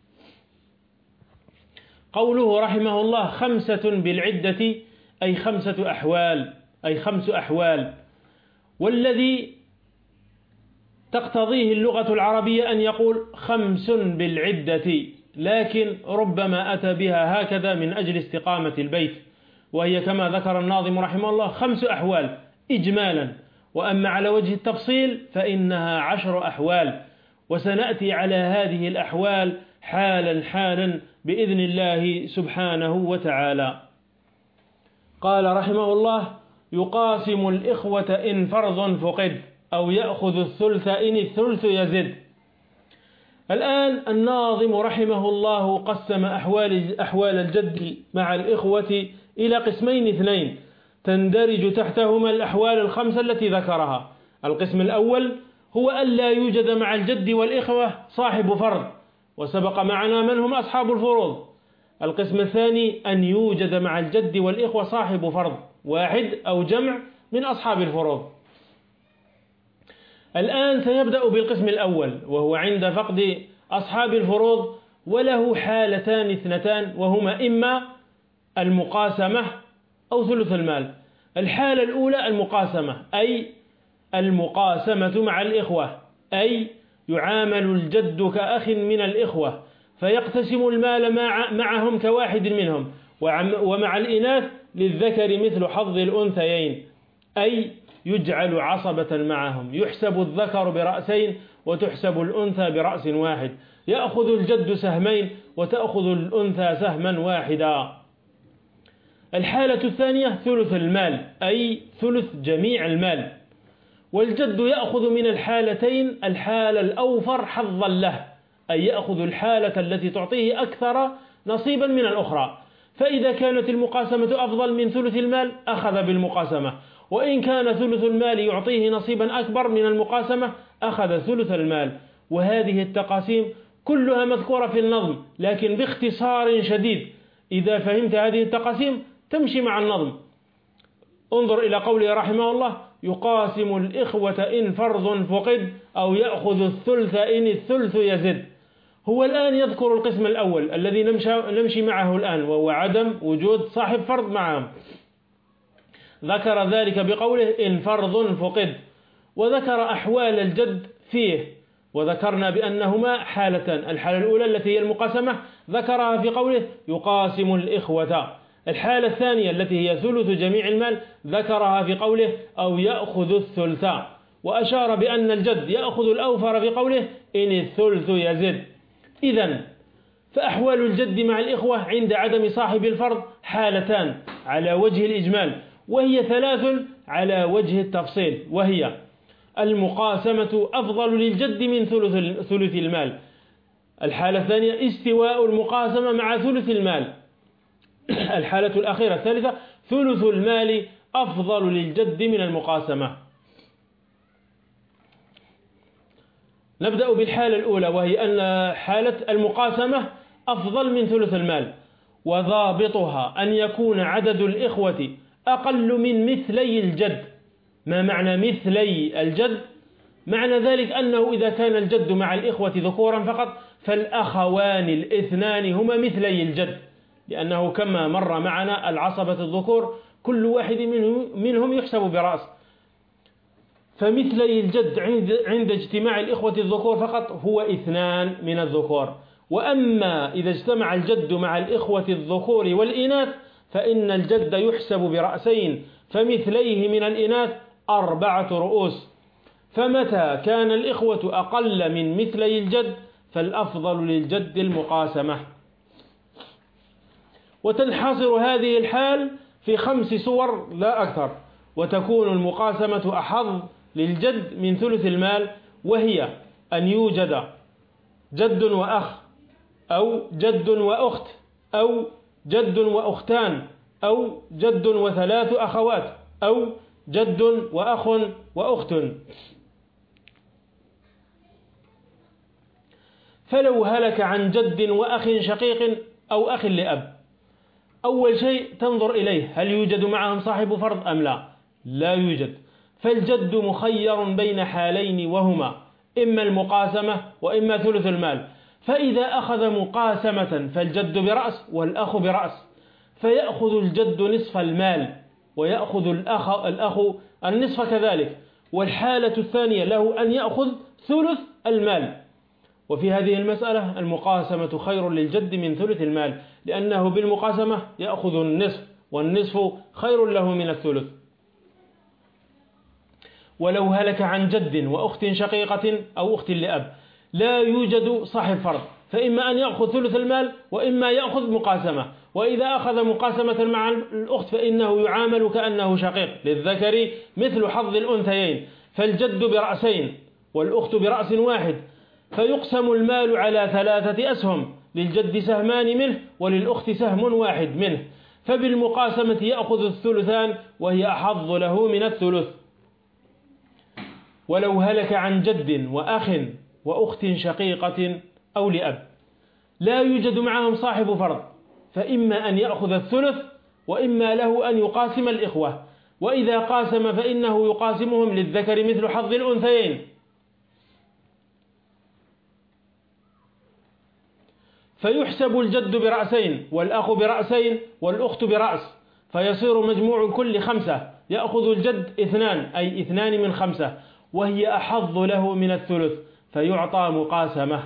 قوله رحمه الله 5 بالعدة أي 5 أحوال، أي 5 أحوال، والذي تقتضيه اللغة العربية أن يقول 5 بالعدة، لكن ربما أتى بها هكذا من أجل استقامة البيت، وهي كما ذكر الناظم رحمه الله 5 أحوال إجمالا، وأما على وجه التفصيل فإنها 10 أحوال، وسنأتي على هذه الأحوال حالا حالا بإذن الله سبحانه وتعالى. قال رحمه الله: يقاسم الإخوة إن فرض فقد، أو يأخذ الثلث إن الثلث يزد. الآن الناظم رحمه الله قسم أحوال الجد مع الإخوة إلى قسمين 2 تندرج تحتهما الأحوال ال5 التي ذكرها. القسم الأول هو أن لا يوجد مع الجد والإخوة صاحب فرض، وسبق معنا من هم أصحاب الفروض. القسم الثاني أن يوجد مع الجد والإخوة صاحب فرض واحد أو جمع من أصحاب الفروض. الآن سيبدأ بالقسم الأول، وهو عند فقد أصحاب الفروض، وله حالتان 2 وهما إما المقاسمة أو ثلث المال. الحالة الأولى المقاسمة، أي المقاسمة مع الإخوة، أي يعامل الجد كأخ من الإخوة، فيقتسم المال معهم كواحد منهم، ومع الإناث للذكر مثل حظ الأنثيين، أي يجعل عصبة معهم، يحسب الذكر برأسين وتحسب الأنثى برأس واحد، يأخذ الجد سهمين وتأخذ الأنثى سهما واحدا. الحالة الثانية ثلث المال، أي ثلث جميع المال، والجد يأخذ من الحالتين الحالة الأوفر حظا له، أي يأخذ الحالة التي تعطيه أكثر نصيبا من الأخرى. فإذا كانت المقاسمة أفضل من ثلث المال أخذ بالمقاسمة، وإن كان ثلث المال يعطيه نصيبا أكبر من المقاسمة أخذ ثلث المال. وهذه التقاسيم كلها مذكورة في النظم، لكن باختصار شديد. إذا فهمت هذه التقاسيم تمشي مع النظم. انظر إلى قوله رحمه الله: يقاسم الإخوة إن فرض فقد، أو يأخذ الثلث إن الثلث يزد. هو الآن يذكر القسم الأول الذي نمشي معه الآن، وهو عدم وجود صاحب فرض معهم. ذكر ذلك بقوله إن فرض فقد، وذكر أحوال الجد فيه، وذكرنا بأنهما حالتان. الحالة الأولى التي هي المقاسمة ذكرها في قوله يقاسم الإخوة. الحالة الثانية التي هي ثلث جميع المال ذكرها في قوله أو يأخذ الثلث، وأشار بأن الجد يأخذ الأوفر في قوله إن الثلث يزد. إذن فأحوال الجد مع الإخوة عند عدم صاحب الفرض حالتان على وجه الإجمال، وهي 3 على وجه التفصيل، وهي المقاسمة أفضل للجد من ثلث المال. الحالة الثانية استواء المقاسمة مع ثلث المال. الحالة الأخيرة الثالثة ثلث المال أفضل للجد من المقاسمة. نبدأ بالحالة الأولى، وهي أن حالة المقاسمة أفضل من ثلث المال، وضابطها أن يكون عدد الإخوة أقل من مثلي الجد. ما معنى مثلي الجد؟ معنى ذلك أنه إذا كان الجد مع الإخوة ذكورا فقط فالأخوان الاثنان هما مثلي الجد، لأنه كما مر معنا العصبة الذكور كل واحد منهم يحسب برأس. فمثلي الجد عند اجتماع الإخوة الذكور فقط هو 2 من الذكور. وأما إذا اجتمع الجد مع الإخوة الذكور والإناث فإن الجد يحسب برأسين، فمثليه من الإناث 4 رؤوس. فمتى كان الإخوة أقل من مثلي الجد فالأفضل للجد المقاسمة. وتنحصر هذه الحال في 5 صور لا أكثر، وتكون المقاسمة أحظ للجد من ثلث المال، وهي أن يوجد جد وأخ، أو جد وأخت، أو جد وأختان، أو جد وثلاث أخوات، أو جد وأخ وأخت. فلو هلك عن جد وأخ شقيق أو أخ لأب، أول شيء تنظر إليه هل يوجد معهم صاحب فرض أم لا؟ لا يوجد، فالجد مخير بين حالين، وهما إما المقاسمة وإما ثلث المال. فإذا أخذ مقاسمة فالجد برأس والأخ برأس، فيأخذ الجد نصف المال ويأخذ الأخ النصف كذلك. والحالة الثانية له أن يأخذ ثلث المال، وفي هذه المسألة المقاسمة خير للجد من ثلث المال، لأنه بالمقاسمة يأخذ النصف، والنصف خير له من الثلث. ولو هلك عن جد وأخت شقيقة أو أخت لأب لا يوجد صاحب فرض، فإما أن يأخذ ثلث المال وإما يأخذ مقاسمة. وإذا أخذ مقاسمة مع الأخت فإنه يعامل كأنه شقيق، للذكر مثل حظ الأنثيين، فالجد برأسين والأخت برأس واحد، فيقسم المال على 3 أسهم، للجد سهمان منه وللأخت سهم واحد منه، فبالمقاسمة يأخذ الثلثان وهي أحظ له من الثلث. ولو هلك عن جد وأخ وأخت شقيقة أو لأب لا يوجد معهم صاحب فرض، فإما أن يأخذ الثلث وإما له أن يقاسم الإخوة، وإذا قاسم فإنه يقاسمهم للذكر مثل حظ الأنثيين. فيحسب الجد برأسين والأخ برأسين والأخت برأس، فيصير مجموع كل 5، يأخذ الجد 2 أي 2 من 5، وهي أحظ له من الثلث، فيعطى مقاسمة.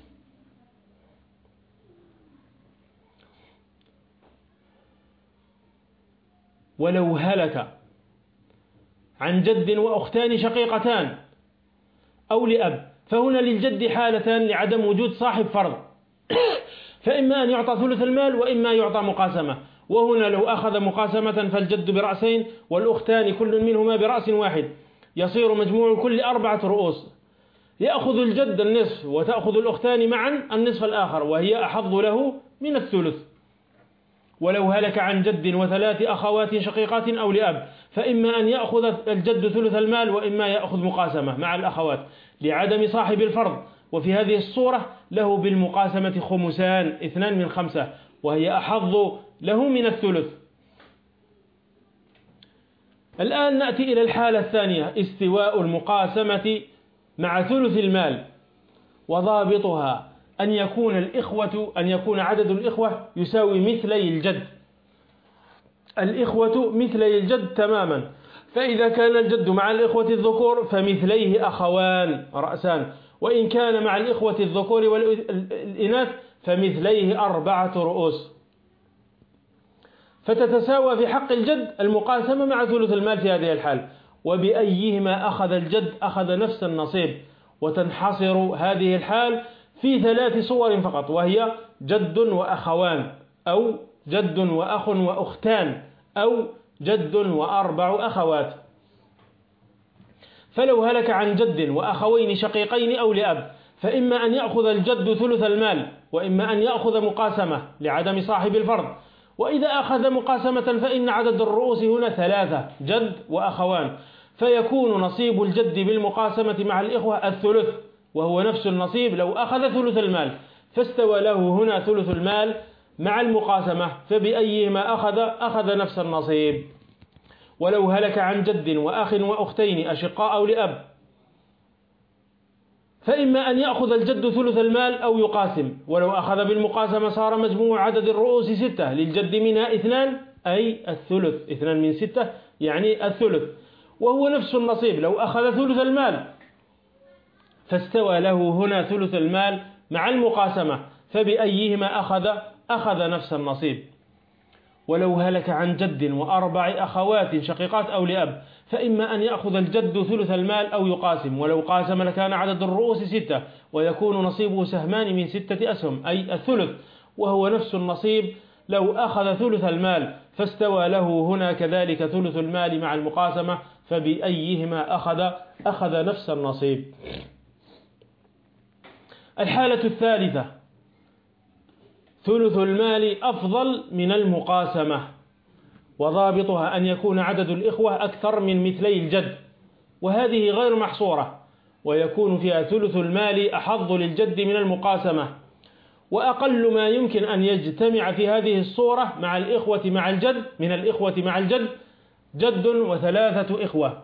ولو هلك عن جد وأختان شقيقتان أو لأب فهنا للجد حالتان لعدم وجود صاحب فرض، فإما أن يعطى ثلث المال وإما يعطى مقاسمة. وهنا لو أخذ مقاسمة فالجد برأسين والأختان كل منهما برأس واحد، يصير مجموع كل 4 رؤوس، يأخذ الجد النصف وتأخذ الأختان معا النصف الآخر، وهي أحظ له من الثلث. ولو هلك عن جد و3 أخوات شقيقات أو لأب فإما أن يأخذ الجد ثلث المال وإما يأخذ مقاسمة مع الأخوات لعدم صاحب الفرض، وفي هذه الصورة له بالمقاسمة خمسان 2 من 5، وهي أحظ له من الثلث. الآن نأتي إلى الحالة الثانية، استواء المقاسمة مع ثلث المال، وضابطها أن يكون عدد الإخوة يساوي مثلي الجد، الإخوة مثلي الجد تماما. فإذا كان الجد مع الإخوة الذكور فمثليه أخوان رأسان، وإن كان مع الإخوة الذكور والإناث فمثليه 4 رؤوس، فتتساوى في حق الجد المقاسمة مع ثلث المال في هذه الحال. وبأيهما أخذ الجد أخذ نفس النصيب، وتنحصر هذه الحال في 3 صور فقط، وهي جد وأخوان، أو جد وأخ وأختان، أو جد و4 أخوات. فلو هلك عن جد وأخوين شقيقين أو لأب فإما أن يأخذ الجد ثلث المال وإما أن يأخذ مقاسمة لعدم صاحب الفرض. وإذا أخذ مقاسمة فإن عدد الرؤوس هنا 3 جد وأخوان، فيكون نصيب الجد بالمقاسمة مع الإخوة الثلث، وهو نفس النصيب لو أخذ ثلث المال، فاستوى له هنا ثلث المال مع المقاسمة، فبأيهما أخذ نفس النصيب. ولو هلك عن جد وأخ وأختين أشقاء أو لأب فإما أن يأخذ الجد ثلث المال أو يقاسم، ولو أخذ بالمقاسمة صار مجموع عدد الرؤوس 6، للجد منها 2 أي الثلث، 2 من 6 يعني الثلث، وهو نفس النصيب لو أخذ ثلث المال، فاستوى له هنا ثلث المال مع المقاسمة، فبأيهما أخذ نفس النصيب. ولو هلك عن جد و4 أخوات شقيقات أو لأب فإما أن يأخذ الجد ثلث المال أو يقاسم، ولو قاسم لكان عدد الرؤوس 6، ويكون نصيبه سهمان من 6 أسهم أي الثلث، وهو نفس النصيب لو أخذ ثلث المال فاستوى له هنا كذلك ثلث المال مع المقاسمة، فبأيهما أخذ نفس النصيب. الحالة الثالثة ثلث المال أفضل من المقاسمة، وضابطها أن يكون عدد الإخوة أكثر من مثلي الجد، وهذه غير محصورة، ويكون فيها ثلث المال أحظ للجد من المقاسمة. وأقل ما يمكن أن يجتمع في هذه الصورة مع الإخوة مع الجد من الإخوة مع الجد جد وثلاثة إخوة،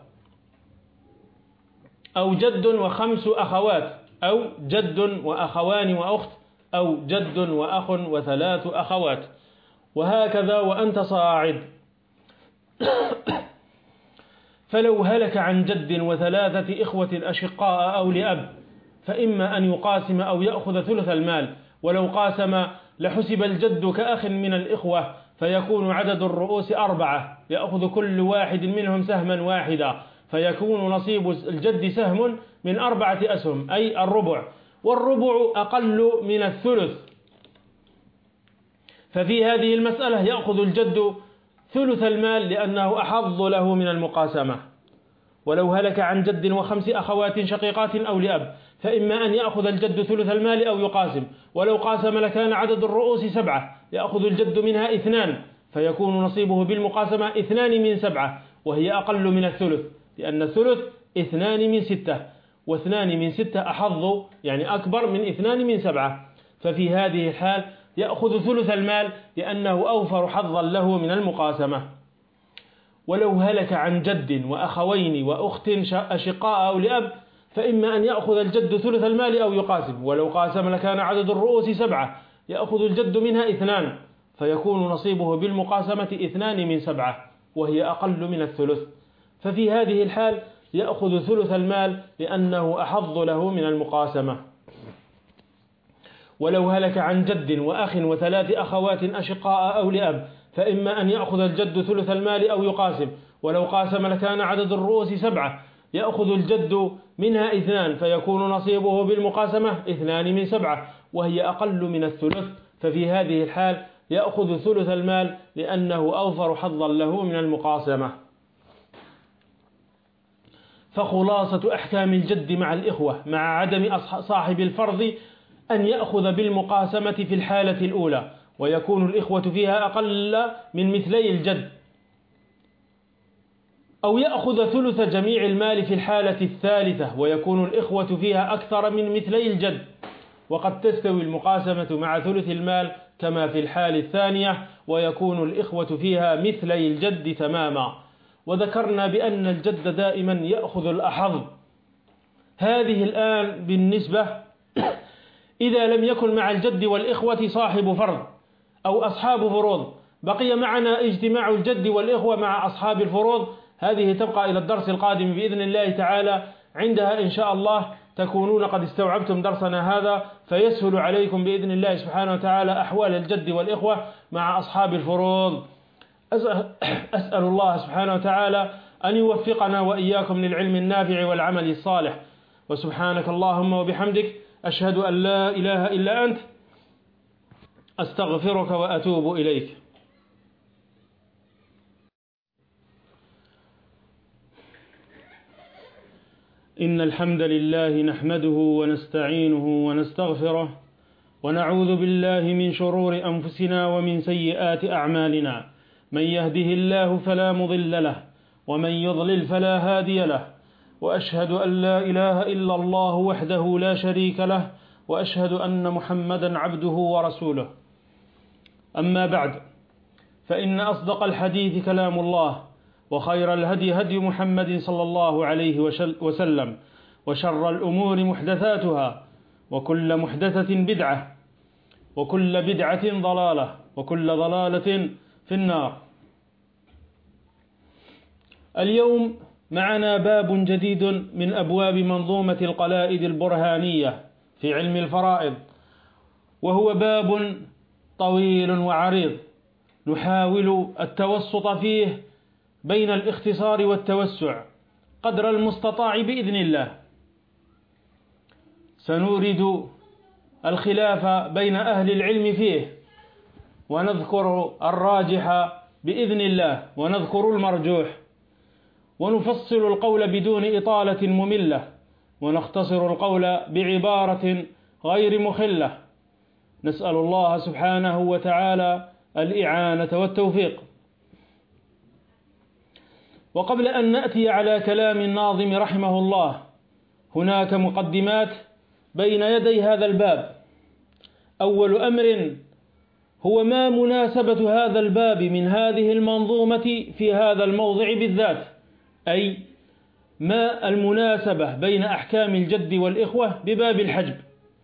أو جد وخمس أخوات، أو جد وأخوان وأخت، أو جد وأخ وثلاث أخوات، وهكذا وأنت صاعد. فلو هلك عن جد وثلاثة إخوة أشقاء أو لأب فإما أن يقاسم أو يأخذ ثلث المال، ولو قاسم لحسب الجد كأخ من الإخوة فيكون عدد الرؤوس 4، يأخذ كل واحد منهم سهما واحدا، فيكون نصيب الجد سهم من 4 أسهم أي الربع، والربع أقل من الثلث، ففي هذه المسألة يأخذ الجد ثلث المال لأنه أحظ له من المقاسمة. ولو هلك عن جد و5 أخوات شقيقات أو لأب فإما أن يأخذ الجد ثلث المال أو يقاسم، ولو قاسم لكان عدد الرؤوس 7، يأخذ الجد منها 2، فيكون نصيبه بالمقاسمة 2 من 7، وهي أقل من الثلث، لأن الثلث 2 من 6، و2 من 6 أحظ يعني أكبر من 2 من 7، ففي هذه الحال يأخذ ثلث المال لأنه أوفر حظا له من المقاسمة. ولو هلك عن جد وأخوين وأخت أشقاء أو لأب فإما أن يأخذ الجد ثلث المال أو يقاسم، ولو قاسم لكان عدد الرؤوس 7، يأخذ الجد منها 2، فيكون نصيبه بالمقاسمة 2 من 7، وهي أقل من الثلث، ففي هذه الحال يأخذ ثلث المال لأنه أحظ له من المقاسمة. ولو هلك عن جد وأخ و3 أخوات أشقاء أو لأب فإما أن يأخذ الجد ثلث المال أو يقاسم، ولو قاسم لكان عدد الرؤوس 7، يأخذ الجد منها 2، فيكون نصيبه بالمقاسمة 2 من 7، وهي أقل من الثلث، ففي هذه الحال يأخذ ثلث المال لأنه أوفر حظا له من المقاسمة. فخلاصة أحكام الجد مع الإخوة مع عدم صاحب الفرض أن يأخذ بالمقاسمة في الحالة الأولى، ويكون الإخوة فيها أقل من مثلي الجد، أو يأخذ ثلث جميع المال في الحالة الثالثة، ويكون الإخوة فيها أكثر من مثلي الجد، وقد تستوي المقاسمة مع ثلث المال كما في الحالة الثانية، ويكون الإخوة فيها مثلي الجد تماما. وذكرنا بأن الجد دائما يأخذ الأحظ. هذه الآن بالنسبة إذا لم يكن مع الجد والإخوة صاحب فرض أو أصحاب فروض، بقي معنا اجتماع الجد والإخوة مع أصحاب الفروض، هذه تبقى إلى الدرس القادم بإذن الله تعالى. عندها إن شاء الله تكونون قد استوعبتم درسنا هذا، فيسهل عليكم بإذن الله سبحانه وتعالى أحوال الجد والإخوة مع أصحاب الفروض. أسأل الله سبحانه وتعالى أن يوفقنا وإياكم للعلم النافع والعمل الصالح. وسبحانك اللهم وبحمدك أشهد أن لا إله إلا أنت أستغفرك وأتوب إليك. إن الحمد لله نحمده ونستعينه ونستغفره، ونعوذ بالله من شرور أنفسنا ومن سيئات أعمالنا، من يهده الله فلا مضل له، ومن يضلل فلا هادي له، وأشهد أن لا إله إلا الله وحده لا شريك له، وأشهد أن محمدا عبده ورسوله. أما بعد، فإن أصدق الحديث كلام الله، وخير الهدي هدي محمد صلى الله عليه وسلم، وشر الأمور محدثاتها، وكل محدثة بدعة، وكل بدعة ضلالة، وكل ضلالة في النار. اليوم معنا باب جديد من أبواب منظومة القلائد البرهانية في علم الفرائض، وهو باب طويل وعريض نحاول التوسط فيه بين الاختصار والتوسع قدر المستطاع بإذن الله. سنورد الخلاف بين أهل العلم فيه، ونذكر الراجح بإذن الله، ونذكر المرجوح، ونفصل القول بدون إطالة مملة، ونختصر القول بعبارة غير مخلة. نسأل الله سبحانه وتعالى الإعانة والتوفيق. وقبل أن نأتي على كلام الناظم رحمه الله، هناك مقدمات بين يدي هذا الباب. أول أمر هو ما مناسبة هذا الباب من هذه المنظومة في هذا الموضع بالذات، أي ما المناسبة بين أحكام الجد والإخوة بباب الحجب.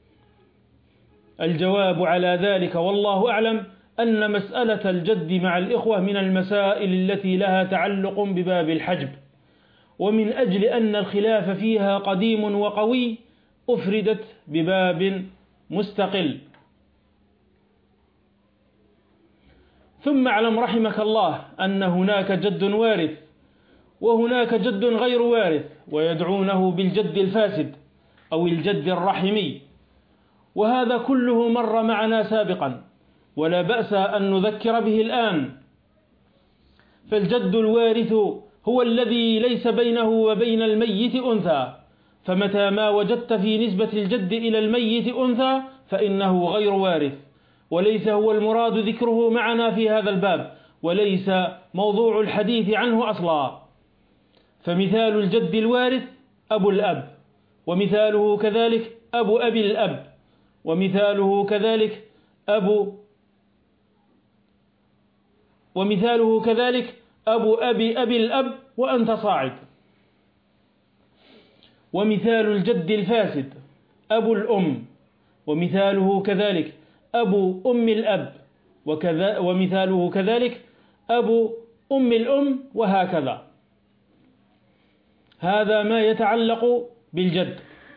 الجواب على ذلك والله أعلم أن مسألة الجد مع الإخوة من المسائل التي لها تعلق بباب الحجب، ومن أجل أن الخلاف فيها قديم وقوي أفردت بباب مستقل. ثم اعلم رحمك الله أن هناك جد وارث وهناك جد غير وارث، ويدعونه بالجد الفاسد أو الجد الرحمي، وهذا كله مر معنا سابقا ولا بأس أن نذكر به الآن. فالجد الوارث هو الذي ليس بينه وبين الميت أنثى، فمتى ما وجدت في نسبة الجد إلى الميت أنثى فإنه غير وارث، وليس هو المراد ذكره معنا في هذا الباب، وليس موضوع الحديث عنه أصلا. فمثال الجد الوارث أبو الأب، ومثاله كذلك أبو أبي الأب، ومثاله كذلك أبو أبي أبي الأب وأنت صاعد. ومثال الجد الفاسد أبو الأم، ومثاله كذلك أبو أم الأب، ومثاله كذلك أبو أم الأم، وهكذا. هذا ما يتعلق بالجد.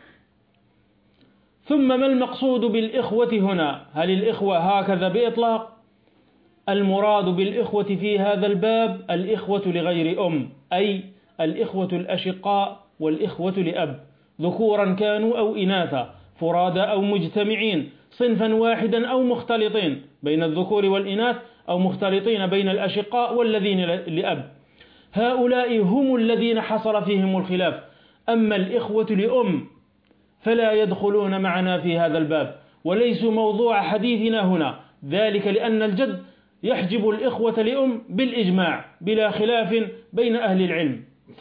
ثم ما المقصود بالإخوة هنا؟ هل الإخوة هكذا بإطلاق؟ المراد بالإخوة في هذا الباب الإخوة لغير أم، أي الإخوة الأشقاء والإخوة لأب، ذكورا كانوا أو إناثا، فرادا أو مجتمعين، صنفا واحدا أو مختلطين بين الذكور والإناث، أو مختلطين بين الأشقاء والذين لأب. هؤلاء هم الذين حصل فيهم الخلاف. أما الإخوة لأم فلا يدخلون معنا في هذا الباب، وليسوا موضوع حديثنا هنا، ذلك لأن الجد يحجب الإخوة لأم بالإجماع بلا خلاف بين أهل العلم.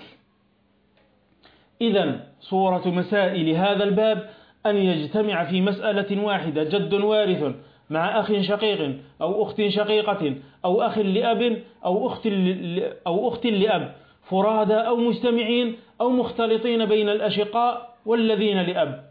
إذن صورة مسائل هذا الباب أن يجتمع في مسألة واحدة جد وارث مع أخ شقيق أو أخت شقيقة أو أخ لأب أو أخت لأب، فرادا أو مجتمعين أو مختلطين بين الأشقاء والذين لأب.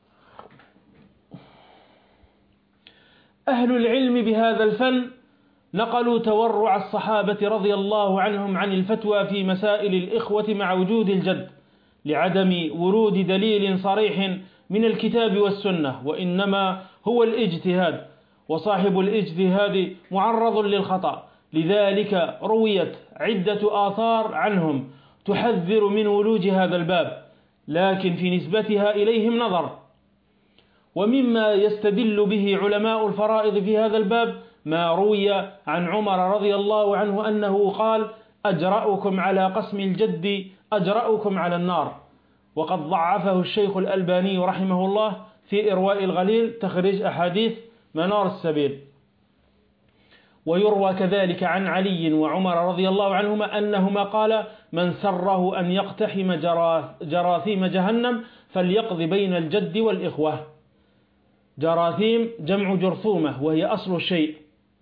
أهل العلم بهذا الفن نقلوا تورع الصحابة رضي الله عنهم عن الفتوى في مسائل الإخوة مع وجود الجد، لعدم ورود دليل صريح من الكتاب والسنة، وإنما هو الاجتهاد، وصاحب الاجتهاد معرض للخطأ. لذلك رويت عدة آثار عنهم تحذر من ولوج هذا الباب، لكن في نسبتها إليهم نظر. ومما يستدل به علماء الفرائض في هذا الباب ما روي عن عمر رضي الله عنه أنه قال: أجرأكم على قسم الجد أجرأكم على النار. وقد ضعفه الشيخ الألباني رحمه الله في إرواء الغليل تخريج أحاديث منار السبيل. ويروى كذلك عن علي وعمر رضي الله عنهما أنهما قال: من سره أن يقتحم جراثيم جهنم فليقض بين الجد والإخوة. جراثيم جمع جرثومة وهي أصل الشيء.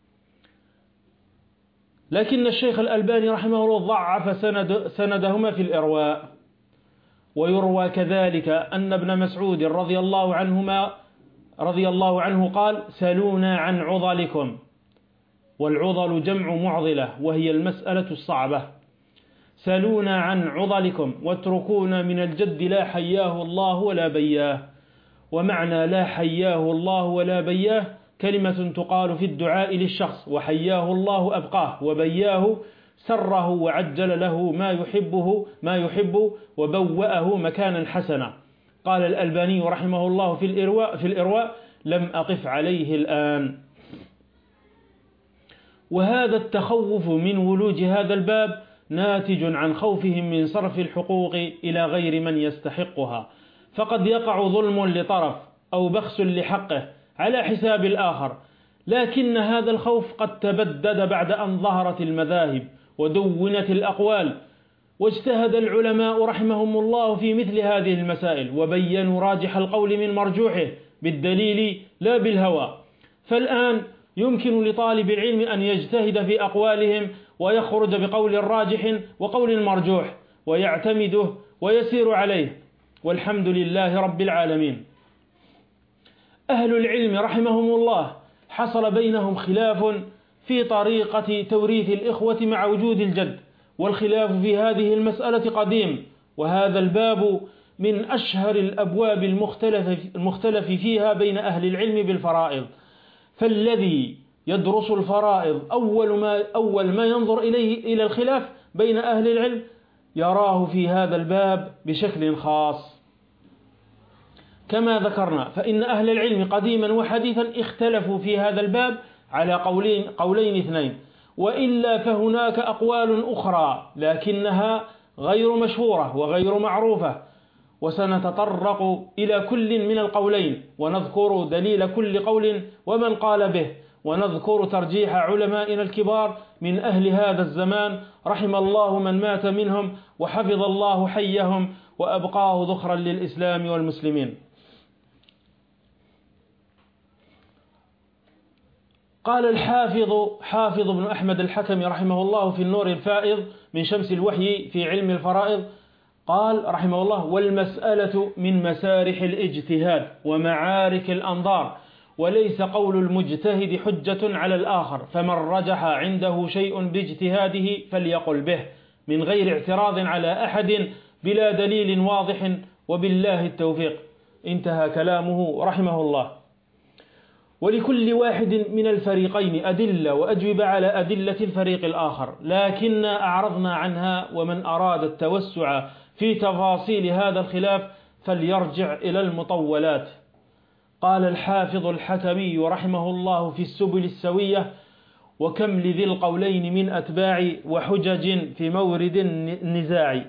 لكن الشيخ الألباني رحمه الله ضعف سندهما في الإرواء. ويروى كذلك أن ابن مسعود رضي الله عنه قال: سلونا عن عضلكم. والعضل جمع معضلة وهي المسألة الصعبة. سلونا عن عضلكم واتركونا من الجد لا حياه الله ولا بياه. ومعنى لا حياه الله ولا بياه كلمة تقال في الدعاء للشخص، وحياه الله أبقاه، وبياه سره وعجل له ما يحب وبوأه مكانا حسنا. قال الألباني رحمه الله في الإرواء: لم أقف عليه الآن. وهذا التخوف من ولوج هذا الباب ناتج عن خوفهم من صرف الحقوق إلى غير من يستحقها، فقد يقع ظلم لطرف أو بخس لحقه على حساب الآخر، لكن هذا الخوف قد تبدد بعد أن ظهرت المذاهب ودونت الأقوال، واجتهد العلماء رحمهم الله في مثل هذه المسائل وبينوا راجح القول من مرجوحه بالدليل لا بالهوى. فالآن يمكن لطالب العلم أن يجتهد في أقوالهم ويخرج بقول راجح وقول مرجوح ويعتمده ويسير عليه، والحمد لله رب العالمين. أهل العلم رحمهم الله حصل بينهم خلاف في طريقة توريث الإخوة مع وجود الجد، والخلاف في هذه المسألة قديم، وهذا الباب من أشهر الأبواب المختلف فيها بين أهل العلم بالفرائض. فالذي يدرس الفرائض أول ما ينظر إلى الخلاف بين أهل العلم يراه في هذا الباب بشكل خاص. كما ذكرنا فإن أهل العلم قديما وحديثا اختلفوا في هذا الباب على قولين اثنين، وإلا فهناك أقوال أخرى لكنها غير مشهورة وغير معروفة، وسنتطرق إلى كل من القولين ونذكر دليل كل قول ومن قال به، ونذكر ترجيح علمائنا الكبار من أهل هذا الزمان رحم الله من مات منهم وحفظ الله حيهم وأبقاه ذخرا للإسلام والمسلمين. قال حافظ بن أحمد الحكم رحمه الله في النور الفائض من شمس الوحي في علم الفرائض، قال رحمه الله: والمسألة من مسارح الاجتهاد ومعارك الأنظار، وليس قول المجتهد حجة على الآخر، فمن رجح عنده شيء باجتهاده فليقل به من غير اعتراض على أحد بلا دليل واضح، وبالله التوفيق. انتهى كلامه رحمه الله. ولكل واحد من الفريقين أدلة وأجوبة على أدلة الفريق الآخر، لكن أعرضنا عنها، ومن أراد التوسع في تفاصيل هذا الخلاف فليرجع إلى المطولات. قال الحافظ الحكمي رحمه الله في السبل السوية: وكم لذي القولين من أتباع وحجج في مورد النزاع.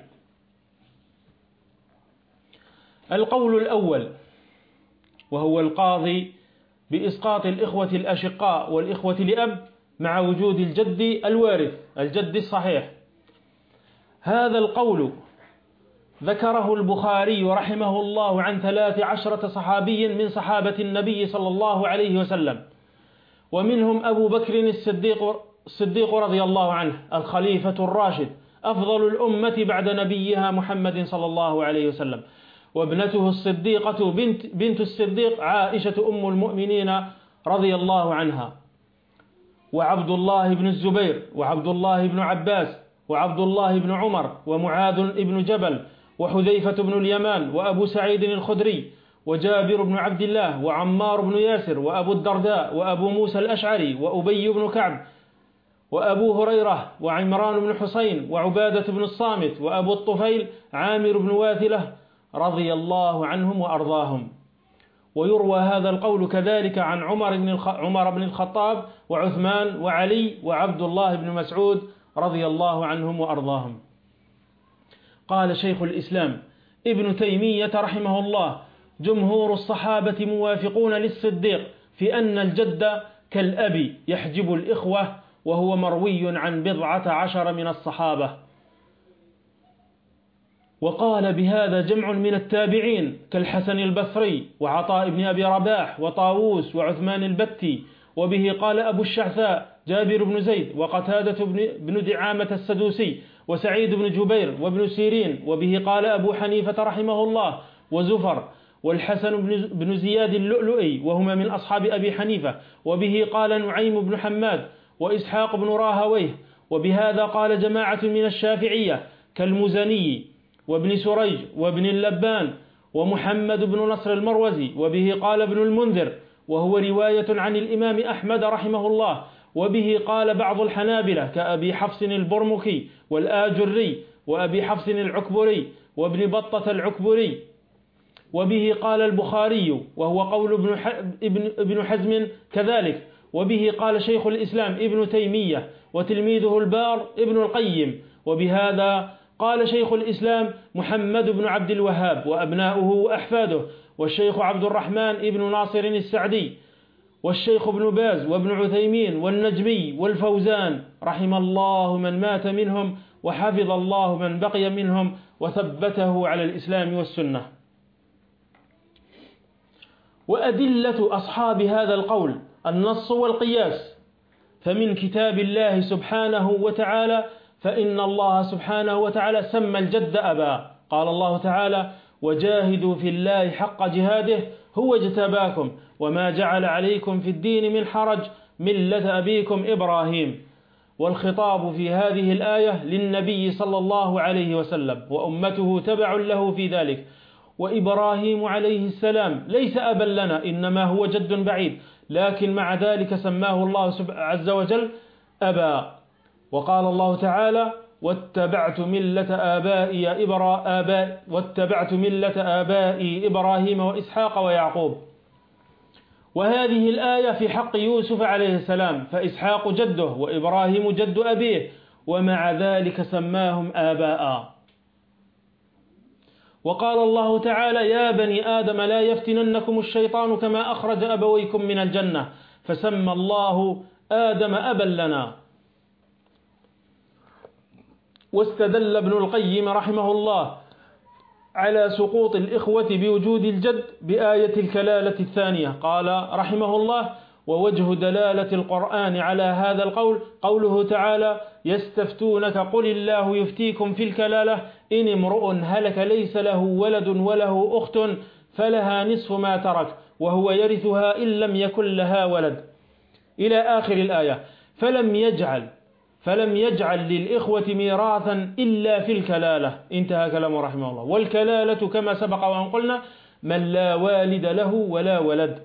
القول الأول وهو القاضي بإسقاط الإخوة الأشقاء والإخوة لأب مع وجود الجد الوارث، الجد الصحيح. هذا القول ذكره البخاري رحمه الله عن 13 صحابي من صحابة النبي صلى الله عليه وسلم، ومنهم أبو بكر الصديق رضي الله عنه الخليفة الراشد أفضل الأمة بعد نبيها محمد صلى الله عليه وسلم، وابنته الصديقة بنت الصديق عائشة أم المؤمنين رضي الله عنها، وعبد الله بن الزبير، وعبد الله بن عباس، وعبد الله بن عمر، ومعاذ بن جبل، وحذيفة بن اليمان، وأبو سعيد الخدري، وجابر بن عبد الله، وعمار بن ياسر، وأبو الدرداء، وأبو موسى الأشعري، وأبي بن كعب، وأبو هريرة، وعمران بن حسين، وعبادة بن الصامت، وأبو الطفيل عامر بن واثلة رضي الله عنهم وأرضاهم. ويروى هذا القول كذلك عن عمر بن الخطاب، وعثمان، وعلي، وعبد الله بن مسعود رضي الله عنهم وأرضاهم. قال شيخ الإسلام ابن تيمية رحمه الله: جمهور الصحابة موافقون للصديق في أن الجد كالأب يحجب الإخوة، وهو مروي عن 14 من الصحابة. وقال بهذا جمع من التابعين كالحسن البصري، وعطاء بن أبي رباح، وطاووس، وعثمان البتي. وبه قال أبو الشعثاء جابر بن زيد، وقتادة بن دعامة السدوسي، وسعيد بن جبير، وابن سيرين. وبه قال أبو حنيفة رحمه الله، وزفر، والحسن بن زياد اللؤلؤي، وهما من أصحاب أبي حنيفة. وبه قال نعيم بن حماد، وإسحاق بن راهويه. وبهذا قال جماعة من الشافعية كالمزني، وابن سريج، وابن اللبان، ومحمد بن نصر المروزي. وبه قال ابن المنذر، وهو رواية عن الإمام أحمد رحمه الله. وبه قال بعض الحنابلة كأبي حفص البرمكي، والآجري، وأبي حفص العكبري، وابن بطة العكبري. وبه قال البخاري، وهو قول ابن حزم كذلك. وبه قال شيخ الإسلام ابن تيمية وتلميذه البار ابن القيم، وبهذا قال شيخ الإسلام محمد بن عبد الوهاب وأبناؤه وأحفاده، والشيخ عبد الرحمن ابن ناصر السعدي، والشيخ ابن باز وابن عثيمين والنجمي والفوزان، رحم الله من مات منهم وحفظ الله من بقي منهم وثبته على الإسلام والسنة. وأدلة أصحاب هذا القول النص والقياس، فمن كتاب الله سبحانه وتعالى، فإن الله سبحانه وتعالى سمى الجد أبا، قال الله تعالى: وجاهدوا في الله حق جهاده هو اجتباكم وما جعل عليكم في الدين من حرج ملة أبيكم إبراهيم. والخطاب في هذه الآية للنبي صلى الله عليه وسلم، وأمته تبع له في ذلك. وإبراهيم عليه السلام ليس أبا لنا، إنما هو جد بعيد، لكن مع ذلك سماه الله عز وجل أبا. وقال الله تعالى: واتبعت ملة آبائي إبراهيم وإسحاق ويعقوب. وهذه الآية في حق يوسف عليه السلام، فإسحاق جده وإبراهيم جد أبيه، ومع ذلك سماهم آباء. وقال الله تعالى: يا بني آدم لا يفتننكم الشيطان كما أخرج أبويكم من الجنة، فسمى الله آدم أبا لنا. واستدل ابن القيم رحمه الله على سقوط الإخوة بوجود الجد بآية الكلالة الثانية، قال رحمه الله: ووجه دلالة القرآن على هذا القول قوله تعالى: يستفتونك قل الله يفتيكم في الكلالة إن امرؤ هلك ليس له ولد وله أخت فلها نصف ما ترك وهو يرثها إن لم يكن لها ولد، إلى آخر الآية. فلم يجعل للإخوة ميراثا إلا في الكلالة، انتهى كلامه رحمه الله. والكلالة كما سبق وأن قلنا من لا والد له ولا ولد.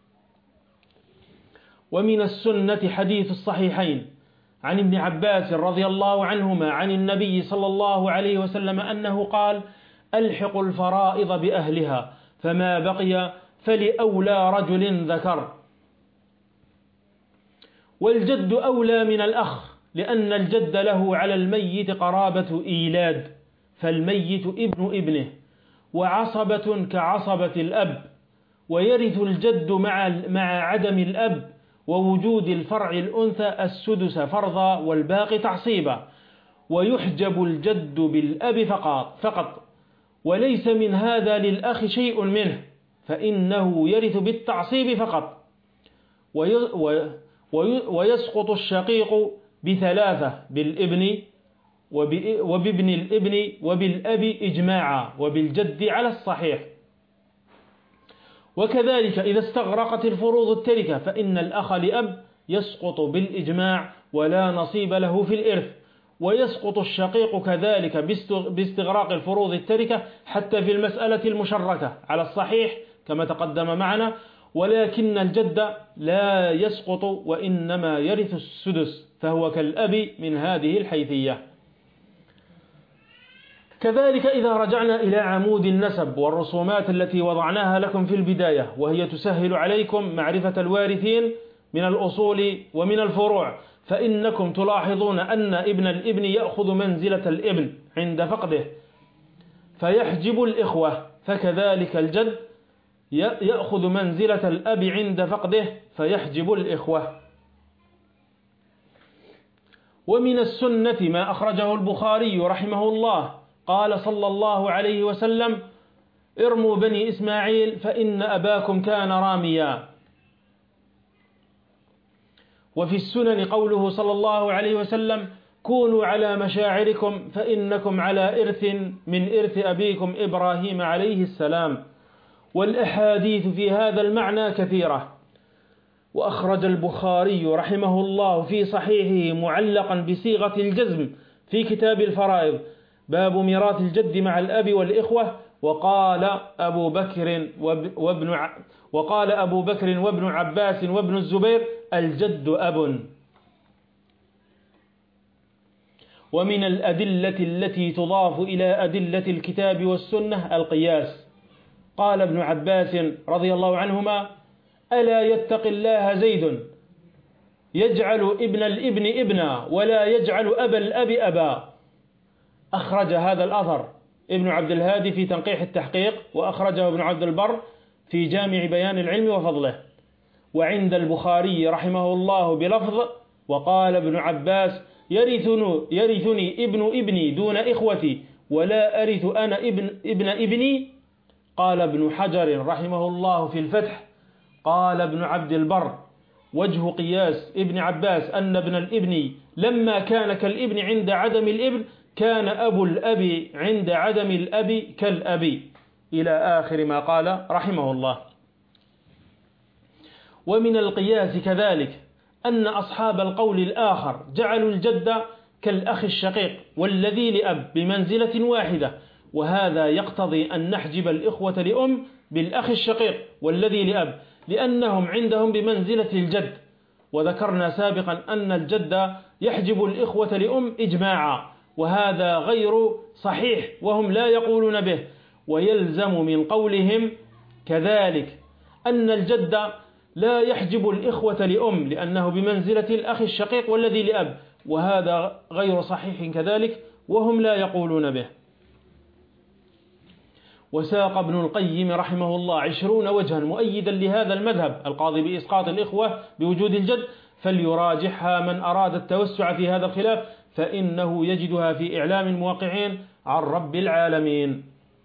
ومن السنة حديث الصحيحين عن ابن عباس رضي الله عنهما عن النبي صلى الله عليه وسلم أنه قال: ألحق الفرائض بأهلها فما بقي فلأولى رجل ذكر. والجد أولى من الأخ، لأن الجد له على الميت قرابة إيلاد، فالميت ابن ابنه، وعصبة كعصبة الأب، ويرث الجد مع عدم الأب ووجود الفرع الأنثى السدس فرضا والباقي تعصيبا، ويحجب الجد بالأب فقط، وليس من هذا للأخ شيء منه، فإنه يرث بالتعصيب فقط. ويسقط الشقيق بثلاثة: بالابن وبابن الابن وبالأب إجماعا، وبالجد على الصحيح. وكذلك إذا استغرقت الفروض التركة فإن الأخ لأب يسقط بالإجماع ولا نصيب له في الإرث، ويسقط الشقيق كذلك باستغراق الفروض التركة حتى في المسألة المشركة على الصحيح كما تقدم معنا، ولكن الجد لا يسقط وإنما يرث السدس، فهو كالأب من هذه الحيثية. كذلك إذا رجعنا إلى عمود النسب والرسومات التي وضعناها لكم في البداية، وهي تسهل عليكم معرفة الوارثين من الأصول ومن الفروع، فإنكم تلاحظون أن ابن الابن يأخذ منزلة الابن عند فقده فيحجب الإخوة، فكذلك الجد يأخذ منزلة الأب عند فقده فيحجب الإخوة. ومن السنة ما أخرجه البخاري رحمه الله قال صلى الله عليه وسلم: ارموا بني إسماعيل فإن أباكم كان راميا. وفي السنن قوله صلى الله عليه وسلم: كونوا على مشاعركم فإنكم على إرث من إرث أبيكم إبراهيم عليه السلام. والأحاديث في هذا المعنى كثيرة. وأخرج البخاري رحمه الله في صحيحه معلقا بصيغة الجزم في كتاب الفرائض باب ميراث الجد مع الأب والإخوة، وقال أبو بكر وابن عباس وابن الزبير: الجد أب. ومن الأدلة التي تضاف إلى أدلة الكتاب والسنة القياس. قال ابن عباس رضي الله عنهما: ألا يتق الله زيد يجعل ابن الابن ابنا ولا يجعل أبا الأب أبا. أخرج هذا الأثر ابن عبد الهادي في تنقيح التحقيق، وأخرجه ابن عبد البر في جامع بيان العلم وفضله. وعند البخاري رحمه الله بلفظ: وقال ابن عباس: يرثني ابن ابني دون إخوتي ولا أرث أنا ابن ابني. قال ابن حجر رحمه الله في الفتح: قال ابن عبد البر: وجه قياس ابن عباس أن ابن الابن لما كان كالابن عند عدم الابن كان أبو الأب عند عدم الأب كالأب، إلى آخر ما قال رحمه الله. ومن القياس كذلك أن أصحاب القول الآخر جعلوا الجد كالأخ الشقيق والذي لأب بمنزلة واحدة، وهذا يقتضي أن نحجب الإخوة لأم بالأخ الشقيق والذي لأب، لأنهم عندهم بمنزلة الجد. وذكرنا سابقا أن الجد يحجب الإخوة لأم إجماعا، وهذا غير صحيح وهم لا يقولون به. ويلزم من قولهم كذلك أن الجد لا يحجب الإخوة لأم لأنه بمنزلة الأخ الشقيق والذي لأب، وهذا غير صحيح كذلك وهم لا يقولون به. وساق ابن القيم رحمه الله 20 وجها مؤيدا لهذا المذهب القاضي بإسقاط الإخوة بوجود الجد، فليراجحها من أراد التوسع في هذا الخلاف، فإنه يجدها في إعلام الموقعين عن رب العالمين.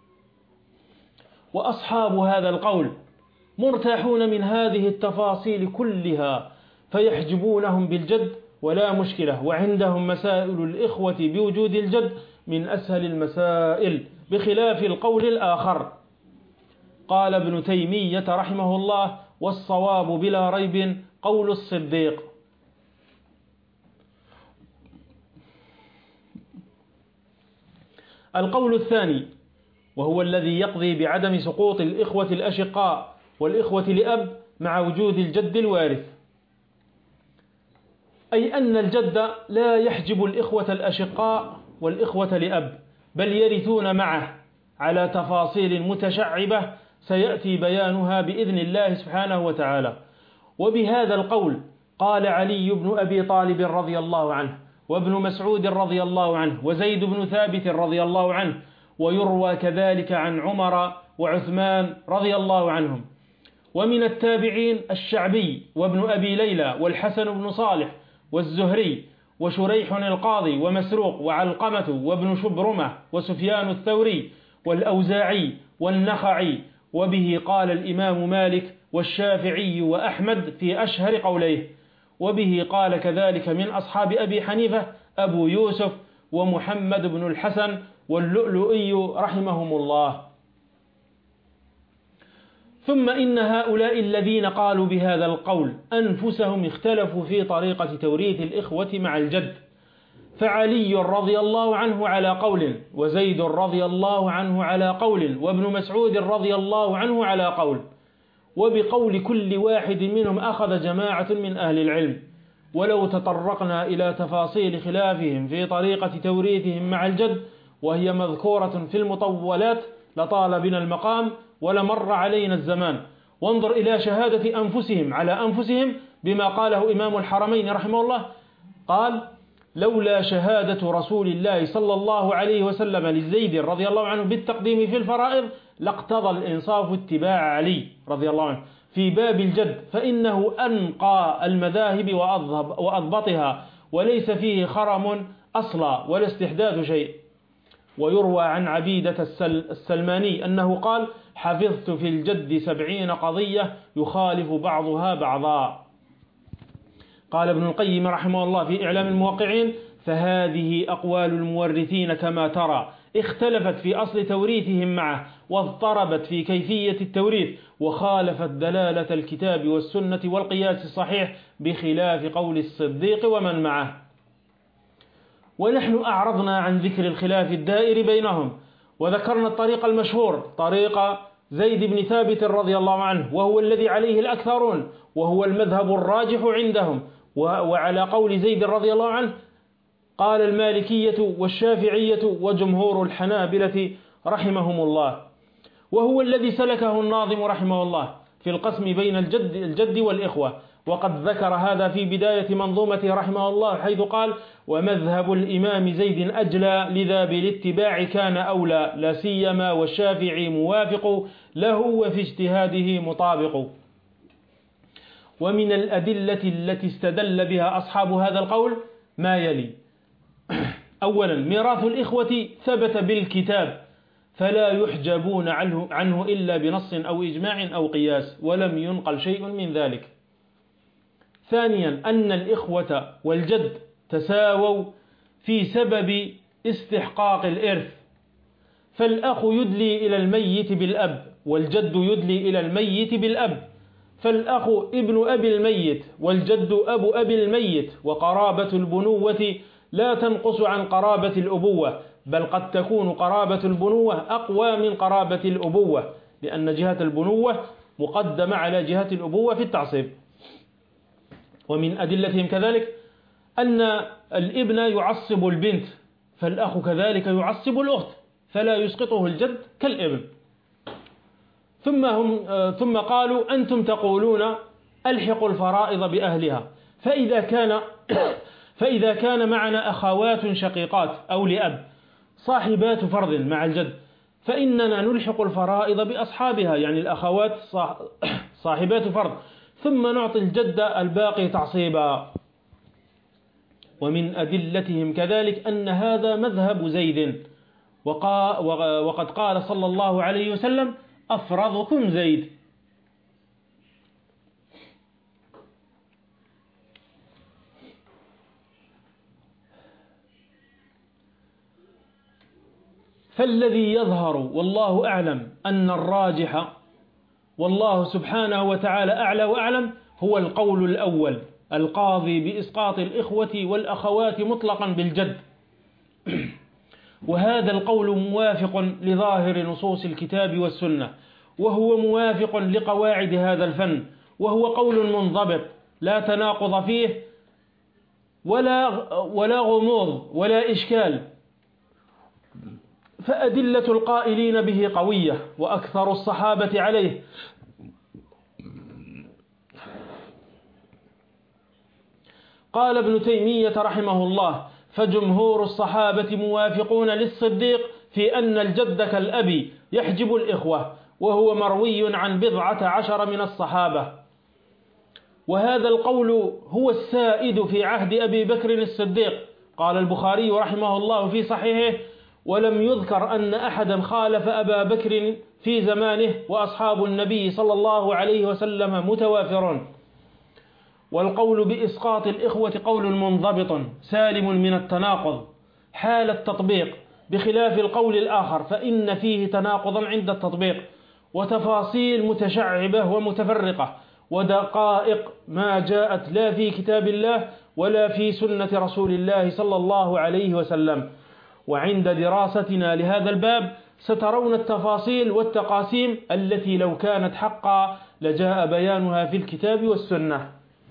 وأصحاب هذا القول مرتاحون من هذه التفاصيل كلها، فيحجبونهم بالجد ولا مشكلة، وعندهم مسائل الإخوة بوجود الجد من أسهل المسائل، بخلاف القول الآخر. قال ابن تيمية رحمه الله: والصواب بلا ريب قول الصديق. القول الثاني وهو الذي يقضي بعدم سقوط الإخوة الأشقاء والإخوة لأب مع وجود الجد الوارث، أي أن الجد لا يحجب الإخوة الأشقاء والإخوة لأب، بل يرثون معه على تفاصيل متشعبة سيأتي بيانها بإذن الله سبحانه وتعالى. وبهذا القول قال علي بن أبي طالب رضي الله عنه، وابن مسعود رضي الله عنه، وزيد بن ثابت رضي الله عنه، ويروى كذلك عن عمر وعثمان رضي الله عنهم. ومن التابعين الشعبي وابن أبي ليلى والحسن بن صالح والزهري وشريح القاضي ومسروق وعلقمة وابن شبرمة وسفيان الثوري والأوزاعي والنخعي. وبه قال الإمام مالك والشافعي وأحمد في أشهر قوليه. وبه قال كذلك من أصحاب أبي حنيفة أبو يوسف ومحمد بن الحسن واللؤلؤي رحمهم الله. ثم إن هؤلاء الذين قالوا بهذا القول أنفسهم اختلفوا في طريقة توريث الإخوة مع الجد، فعلي رضي الله عنه على قول، وزيد رضي الله عنه على قول، وابن مسعود رضي الله عنه على قول. وبقول كل واحد منهم أخذ جماعة من أهل العلم. ولو تطرقنا إلى تفاصيل خلافهم في طريقة توريثهم مع الجد وهي مذكورة في المطولات لطال بنا المقام ولمر علينا الزمان. وانظر إلى شهادة أنفسهم على أنفسهم بما قاله إمام الحرمين رحمه الله، قال: لولا شهادة رسول الله صلى الله عليه وسلم لزيد رضي الله عنه بالتقديم في الفرائض لاقتضى الإنصاف اتباع علي رضي الله عنه في باب الجد، فإنه أنقى المذاهب وأضبطها، وليس فيه خرم أصلا ولا استحداث شيء. ويروى عن عبيدة السلماني أنه قال: حفظت في الجد 70 قضية يخالف بعضها بعضا. قال ابن القيم رحمه الله في إعلام الموقعين: فهذه أقوال المورثين كما ترى اختلفت في أصل توريثهم معه، واضطربت في كيفية التوريث، وخالفت دلالة الكتاب والسنة والقياس الصحيح بخلاف قول الصديق ومن معه. ونحن أعرضنا عن ذكر الخلاف الدائر بينهم، وذكرنا الطريق المشهور طريق زيد بن ثابت رضي الله عنه، وهو الذي عليه الأكثرون، وهو المذهب الراجح عندهم. وعلى قول زيد رضي الله عنه قال المالكية والشافعية وجمهور الحنابلة رحمهم الله، وهو الذي سلكه الناظم رحمه الله في القسم بين الجد والإخوة. وقد ذكر هذا في بداية منظومته رحمه الله، حيث قال: ومذهب الإمام زيد أجلى، لذا بالاتباع كان أولى، لا سيما والشافعي موافق له، وفي اجتهاده مطابق. ومن الأدلة التي استدل بها أصحاب هذا القول ما يلي: أولا، ميراث الإخوة ثبت بالكتاب، فلا يحجبون عنه إلا بنص أو إجماع أو قياس، ولم ينقل شيء من ذلك. ثانيا، أن الإخوة والجد تساووا في سبب استحقاق الإرث، فالأخ يدلي إلى الميت بالأب، والجد يدلي إلى الميت بالأب، فالأخ ابن أبي الميت والجد أبو أبي الميت، وقرابة البنوة لا تنقص عن قرابة الأبوة، بل قد تكون قرابة البنوة أقوى من قرابة الأبوة، لأن جهة البنوة مقدمة على جهة الأبوة في التعصيب. ومن أدلتهم كذلك أن الابن يعصب البنت، فالأخ كذلك يعصب الأخت، فلا يسقطه الجد كالابن. ثم قالوا: أنتم تقولون ألحقوا الفرائض بأهلها، فإذا كان معنا أخوات شقيقات أو لأب صاحبات فرض مع الجد، فإننا نلحق الفرائض بأصحابها، يعني الأخوات صاحبات فرض، ثم نعطي الجد الباقي تعصيبا. ومن أدلتهم كذلك أن هذا مذهب زيد، وقد قال صلى الله عليه وسلم: أفرضكم زيد. فالذي يظهر والله أعلم أن الراجح، والله سبحانه وتعالى أعلى وأعلم، هو القول الأول القاضي بإسقاط الإخوة والأخوات مطلقا بالجد. وهذا القول موافق لظاهر نصوص الكتاب والسنة، وهو موافق لقواعد هذا الفن، وهو قول منضبط لا تناقض فيه ولا غموض ولا إشكال، فأدلة القائلين به قوية، وأكثر الصحابة عليه. قال ابن تيمية رحمه الله: فجمهور الصحابة موافقون للصديق في أن الجد كالأب يحجب الإخوة، وهو مروي عن 14 من الصحابة. وهذا القول هو السائد في عهد أبي بكر الصديق. قال البخاري رحمه الله في صحيحه: ولم يذكر أن أحدا خالف أبا بكر في زمانه، وأصحاب النبي صلى الله عليه وسلم متوافرون. والقول بإسقاط الإخوة قول منضبط سالم من التناقض حال التطبيق، بخلاف القول الآخر فإن فيه تناقضا عند التطبيق، وتفاصيل متشعبة ومتفرقة، ودقائق ما جاءت لا في كتاب الله ولا في سنة رسول الله صلى الله عليه وسلم. وعند دراستنا لهذا الباب سترون التفاصيل والتقاسيم التي لو كانت حقا لجاء بيانها في الكتاب والسنة.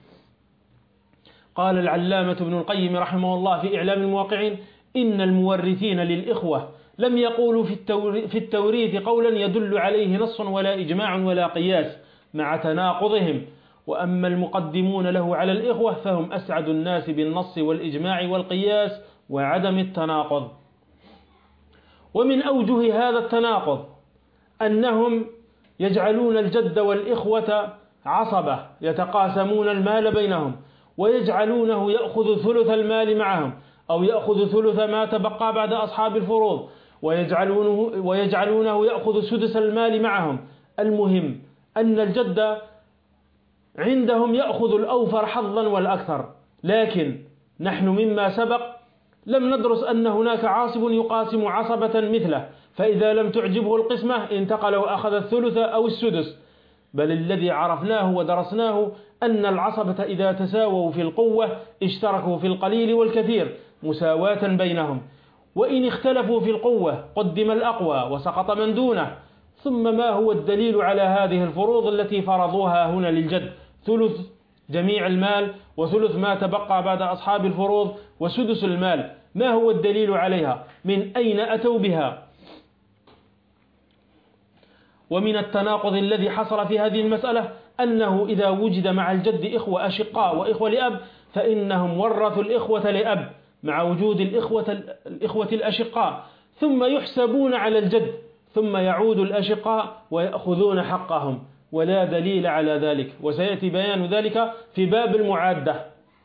قال العلامة ابن القيم رحمه الله في إعلام الموقعين: إن المورثين للإخوة لم يقولوا في التوريث قولا يدل عليه نص ولا إجماع ولا قياس مع تناقضهم، وأما المقدمون له على الإخوة فهم أسعد الناس بالنص والإجماع والقياس وعدم التناقض. ومن أوجه هذا التناقض أنهم يجعلون الجد والإخوة عصبة يتقاسمون المال بينهم، ويجعلونه يأخذ ثلث المال معهم، أو يأخذ ثلث ما تبقى بعد أصحاب الفروض، ويجعلونه يأخذ سدس المال معهم. المهم أن الجد عندهم يأخذ الأوفر حظا والأكثر، لكن نحن مما سبق لم ندرس أن هناك عاصب يقاسم عصبة مثله، فإذا لم تعجبه القسمة انتقل وأخذ الثلث أو السدس، بل الذي عرفناه ودرسناه أن العصبة إذا تساووا في القوة اشتركوا في القليل والكثير مساواة بينهم، وإن اختلفوا في القوة قدم الأقوى وسقط من دونه. ثم ما هو الدليل على هذه الفروض التي فرضوها هنا للجد؟ ثلث جميع المال، وثلث ما تبقى بعد أصحاب الفروض، وسدس المال. ما هو الدليل عليها؟ من أين أتوا بها؟ ومن التناقض الذي حصل في هذه المسألة أنه إذا وجد مع الجد إخوة أشقاء وإخوة لأب فإنهم ورثوا الإخوة لأب مع وجود الإخوة الأشقاء، ثم يحسبون على الجد، ثم يعود الأشقاء ويأخذون حقهم، ولا دليل على ذلك، وسيأتي بيان ذلك في باب المعادة.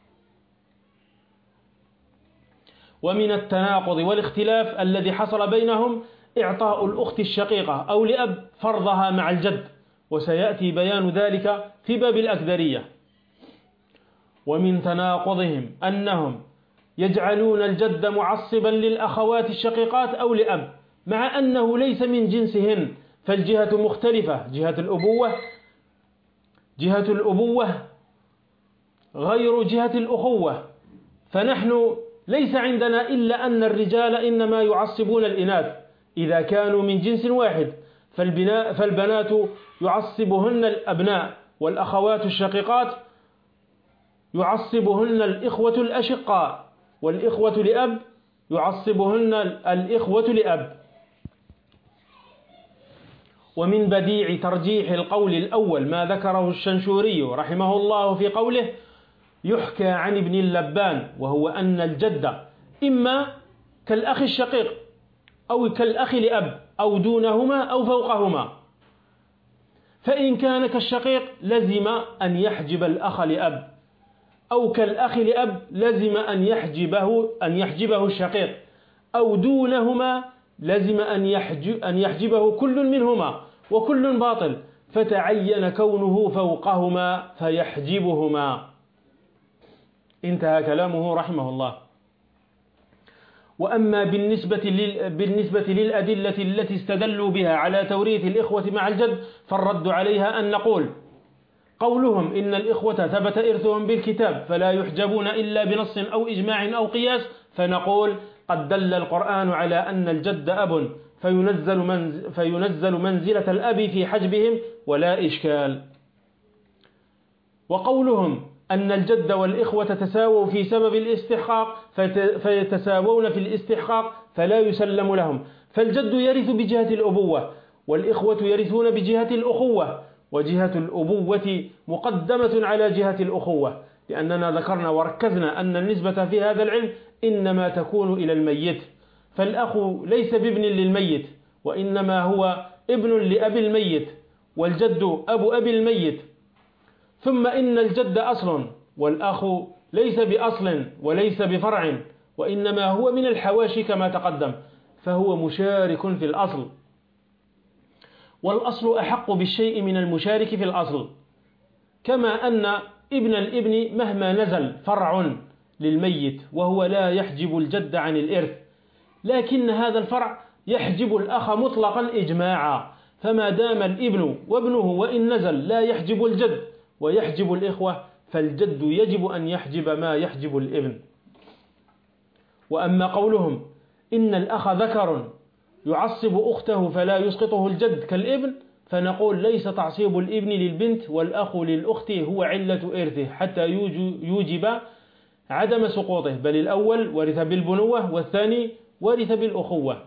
ومن التناقض والاختلاف الذي حصل بينهم إعطاء الأخت الشقيقة أو لأب فرضها مع الجد، وسيأتي بيان ذلك في باب الأكدرية. ومن تناقضهم أنهم يجعلون الجد معصبا للأخوات الشقيقات أو لأب مع أنه ليس من جنسهن، فالجهة مختلفة، جهة الأبوة غير جهة الأخوة، فنحن ليس عندنا إلا أن الرجال إنما يعصبون الإناث إذا كانوا من جنس واحد، فالبنات يعصبهن الأبناء، والأخوات الشقيقات يعصبهن الإخوة الأشقاء، والإخوة لأب يعصبهن الإخوة لأب. ومن بديع ترجيح القول الأول ما ذكره الشنشوري رحمه الله في قوله: يحكى عن ابن اللبان، وهو أن الجد إما كالأخ الشقيق أو كالأخ لأب أو دونهما أو فوقهما، فإن كان كالشقيق لزم أن يحجب الأخ لأب، أو كالأخ لأب لزم أن يحجبه الشقيق، أو دونهما لزم أن يحجبه كل منهما، وكل باطل، فتعين كونه فوقهما فيحجبهما. انتهى كلامه رحمه الله. وأما بالنسبة للأدلة التي استدلوا بها على توريث الإخوة مع الجد فالرد عليها أن نقول: قولهم إن الإخوة ثبت إرثهم بالكتاب فلا يحجبون إلا بنص أو إجماع أو قياس، فنقول: قد دل القرآن على أن الجد أب فينزل منزلة الأب في حجبهم ولا إشكال. وقولهم أن الجد والإخوة تساووا في سبب الاستحقاق فيتساوون في الاستحقاق فلا يسلم لهم، فالجد يرث بجهة الأبوة، والإخوة يرثون بجهة الأخوة، وجهة الأبوة مقدمة على جهة الأخوة، لأننا ذكرنا وركزنا أن النسبة في هذا العلم إنما تكون إلى الميت، فالأخ ليس بابن للميت، وإنما هو ابن لأب الميت، والجد أب الميت. ثم إن الجد أصل، والأخ ليس بأصل وليس بفرع، وإنما هو من الحواشي كما تقدم، فهو مشارك في الأصل، والأصل أحق بالشيء من المشارك في الأصل، كما أن ابن الابن مهما نزل فرع للميت وهو لا يحجب الجد عن الإرث، لكن هذا الفرع يحجب الأخ مطلقا إجماعا، فما دام الابن وابنه وإن نزل لا يحجب الجد ويحجب الإخوة، فالجد يجب أن يحجب ما يحجب الابن. وأما قولهم إن الأخ ذكر يعصب أخته فلا يسقطه الجد كالابن، فنقول: ليس تعصيب الابن للبنت والأخ للأخت هو علة إرثه حتى يوجب عدم سقوطه، بل الأول ورث بالبنوة والثاني ورث بالأخوة.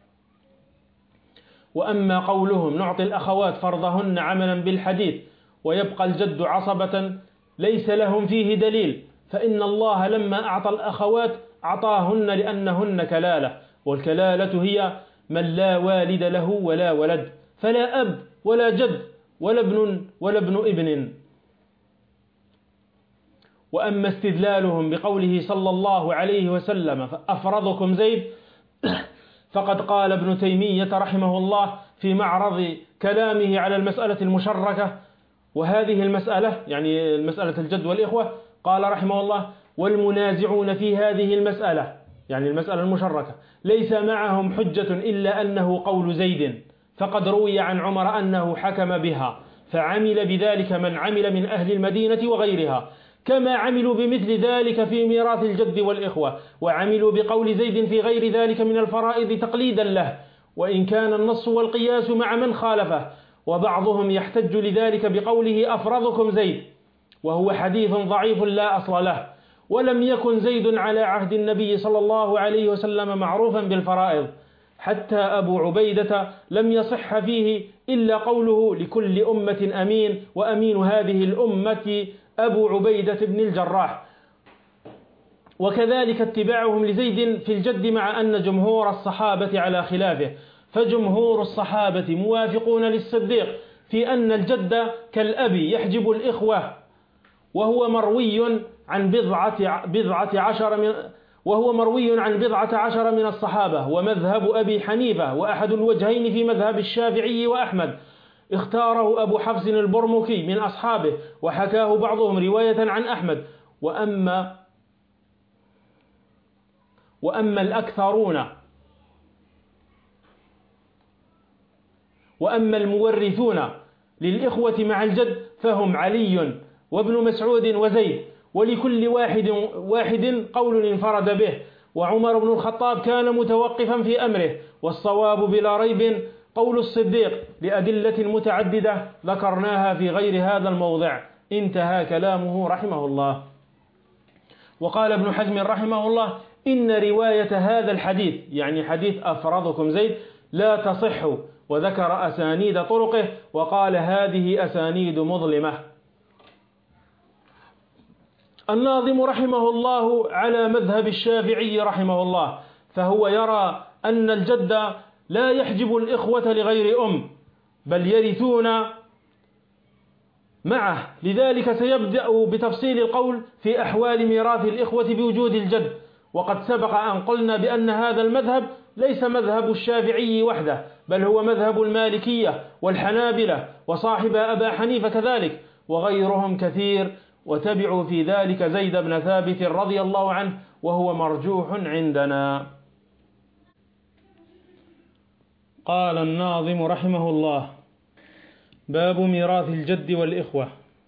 وأما قولهم نعطي الأخوات فرضهن عملا بالحديث ويبقى الجد عصبة ليس لهم فيه دليل، فإن الله لما أعطى الأخوات أعطاهن لأنهن كلالة، والكلالة هي من لا والد له ولا ولد، فلا أب ولا جد ولا ابن ابن. وأما استدلالهم بقوله صلى الله عليه وسلم أفرضكم زيد، فقد قال ابن تيمية رحمه الله في معرض كلامه على المسألة المشركة، وهذه المسألة يعني المسألة الجد والإخوة، قال رحمه الله: والمنازعون في هذه المسألة يعني المسألة المشركة ليس معهم حجة إلا أنه قول زيد، فقد روي عن عمر أنه حكم بها، فعمل بذلك من عمل من أهل المدينة وغيرها، كما عملوا بمثل ذلك في ميراث الجد والإخوة، وعملوا بقول زيد في غير ذلك من الفرائض تقليدا له، وإن كان النص والقياس مع من خالفه. وبعضهم يحتج لذلك بقوله أفرضكم زيد، وهو حديث ضعيف لا أصل له، ولم يكن زيد على عهد النبي صلى الله عليه وسلم معروفا بالفرائض، حتى أبو عبيدة لم يصح فيه إلا قوله لكل أمة أمين، وأمين هذه الأمة أبو عبيدة بن الجراح. وكذلك اتباعهم لزيد في الجد مع أن جمهور الصحابة على خلافه، فجمهور الصحابة موافقون للصديق في أن الجد كالأب يحجب الإخوة، وهو مروي عن بضعة عشر من الصحابة، ومذهب أبي حنيفة وأحد الوجهين في مذهب الشافعي وأحمد. اختاره أبو حفص البرمكي من أصحابه، وحكاه بعضهم رواية عن أحمد. وأما المورثون للإخوة مع الجد فهم علي وابن مسعود وزيد، ولكل واحد قول انفرد به، وعمر بن الخطاب كان متوقفا في أمره، والصواب بلا ريب قول الصديق لأدلة متعددة ذكرناها في غير هذا الموضع. انتهى كلامه رحمه الله. وقال ابن حزم رحمه الله: إن رواية هذا الحديث، يعني حديث أفرضكم زيد، لا تصح، وذكر أسانيد طرقه وقال هذه أسانيد مظلمة. الناظم رحمه الله على مذهب الشافعي رحمه الله، فهو يرى أن الجد لا يحجب الإخوة لغير أم، بل يرثون معه. لذلك سيبدأ بتفصيل القول في أحوال ميراث الإخوة بوجود الجد. وقد سبق أن قلنا بأن هذا المذهب ليس مذهب الشافعي وحده، بل هو مذهب المالكية والحنابلة وصاحب أبا حنيفة كذلك، وغيرهم كثير، وتبعوا في ذلك زيد بن ثابت رضي الله عنه، وهو مرجوح عندنا. قال الناظم رحمه الله: باب ميراث الجد والإخوة.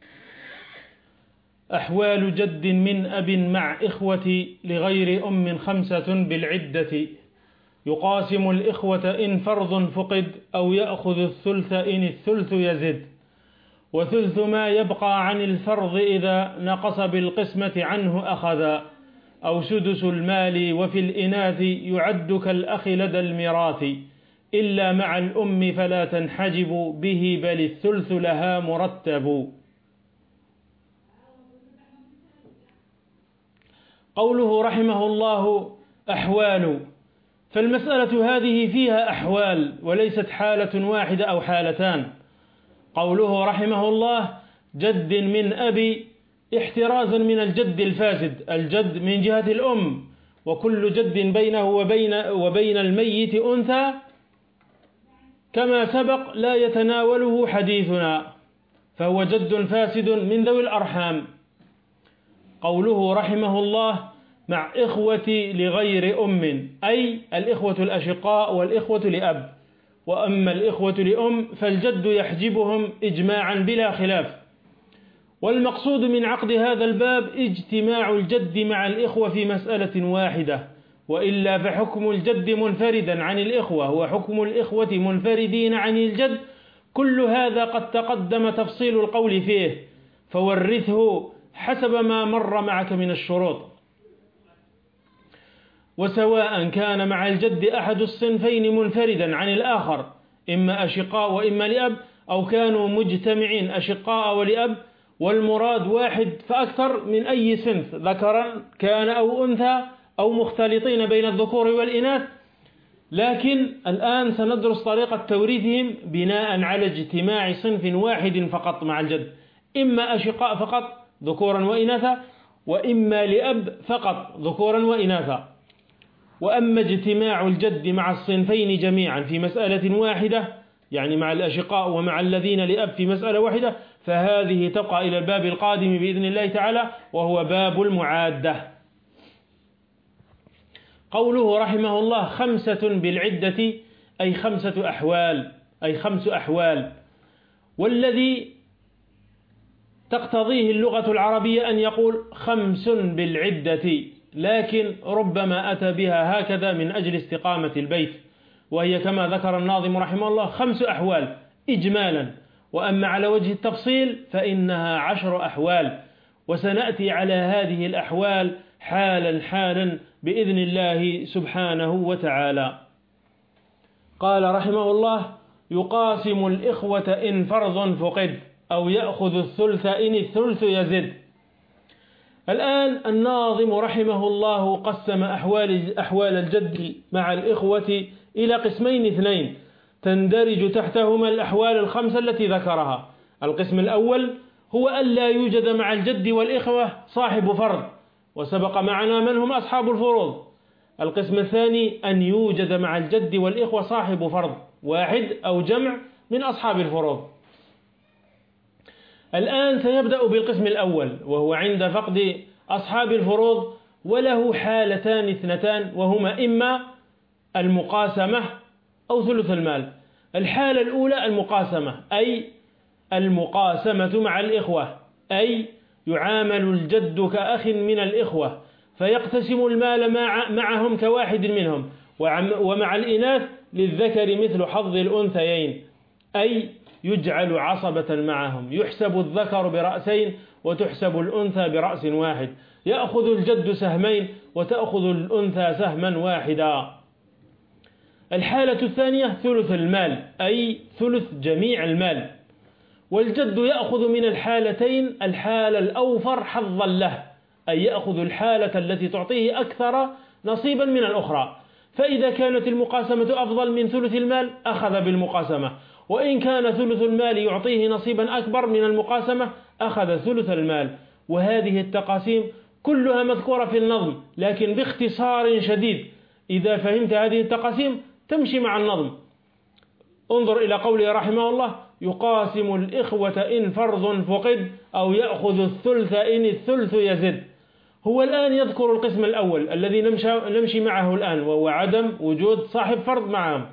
أحوال جد من أب مع إخوة لغير أم 5 بالعدة، يقاسم الإخوة إن فرض فقد، أو يأخذ الثلث إن الثلث يزد، وثلث ما يبقى عن الفرض إذا نقص بالقسمة عنه أخذا، أو سدس المال وفي الإناث يعد كالأخ لدى الميراث، إلا مع الأم فلا تنحجب به بل الثلث لها مرتب. قوله رحمه الله أحوال، فالمسألة هذه فيها أحوال وليست حالة واحدة أو حالتان. قوله رحمه الله جد من أبي احترازا من الجد الفاسد، الجد من جهة الأم، وكل جد بينه وبين الميت أنثى كما سبق لا يتناوله حديثنا، فهو جد فاسد من ذوي الأرحام. قوله رحمه الله مع إخوة لغير أم، أي الإخوة الأشقاء والإخوة لأب. وأما الإخوة لأم فالجد يحجبهم إجماعا بلا خلاف. والمقصود من عقد هذا الباب اجتماع الجد مع الإخوة في مسألة واحدة، وإلا فحكم الجد منفردا عن الإخوة وحكم الإخوة منفردين عن الجد، كل هذا قد تقدم تفصيل القول فيه، فورثه حسب ما مر معك من الشروط. وسواء كان مع الجد أحد الصنفين منفردا عن الآخر، إما أشقاء وإما لأب، أو كانوا مجتمعين أشقاء ولأب، والمراد واحد فأكثر من أي صنف، ذكرا كان أو أنثى أو مختلطين بين الذكور والإناث. لكن الآن سندرس طريقة توريثهم بناء على اجتماع صنف واحد فقط مع الجد، إما أشقاء فقط ذكورا وإناثا، وإما لأب فقط ذكورا وإناثا. وأما اجتماع الجد مع الصنفين جميعا في مسألة واحدة، يعني مع الأشقاء ومع الذين لأب في مسألة واحدة، فهذه تبقى إلى الباب القادم بإذن الله تعالى، وهو باب المعادة. قوله رحمه الله 5 بالعدة، أي 5 أحوال، أي 5 أحوال، والذي تقتضيه اللغة العربية أن يقول 5 بالعدة، لكن ربما أتى بها هكذا من أجل استقامة البيت، وهي كما ذكر الناظم رحمه الله 5 أحوال إجمالا. وأما على وجه التفصيل فإنها 10 أحوال، وسنأتي على هذه الأحوال حالا حالا بإذن الله سبحانه وتعالى. قال رحمه الله: يقاسم الإخوة إن فرض فقد، أو يأخذ الثلث إن الثلث يزد. الآن الناظم رحمه الله قسم أحوال الجد مع الإخوة إلى قسمين اثنين تندرج تحتهما الأحوال الخمسة التي ذكرها. القسم الأول هو أن لا يوجد مع الجد والإخوة صاحب فرض، وسبق معنا من هم أصحاب الفروض. القسم الثاني أن يوجد مع الجد والإخوة صاحب فرض واحد أو جمع من أصحاب الفروض. الآن سيبدأ بالقسم الأول، وهو عند فقد أصحاب الفروض، وله حالتان اثنتان، وهما إما المقاسمة أو ثلث المال. الحالة الأولى المقاسمة، أي المقاسمة مع الإخوة، أي يعامل الجد كأخ من الإخوة فيقتسم المال معهم كواحد منهم، ومع الإناث للذكر مثل حظ الأنثيين، أي يجعل عصبة معهم، يحسب الذكر برأسين وتحسب الأنثى برأس واحد، يأخذ الجد سهمين وتأخذ الأنثى سهما واحدا. الحالة الثانية ثلث المال، أي ثلث جميع المال، والجد يأخذ من الحالتين الحالة الأوفر حظا له، أي يأخذ الحالة التي تعطيه أكثر نصيبا من الأخرى. فإذا كانت المقاسمة أفضل من ثلث المال أخذ بالمقاسمة، وإن كان ثلث المال يعطيه نصيبا أكبر من المقاسمة أخذ ثلث المال. وهذه التقاسيم كلها مذكورة في النظم، لكن باختصار شديد. إذا فهمت هذه التقاسيم تمشي مع النظم. انظر إلى قوله رحمه الله: يقاسم الإخوة إن فرض فقد، أو يأخذ الثلث إن الثلث يزد. هو الآن يذكر القسم الأول الذي نمشي معه الآن، وهو عدم وجود صاحب فرض معهم.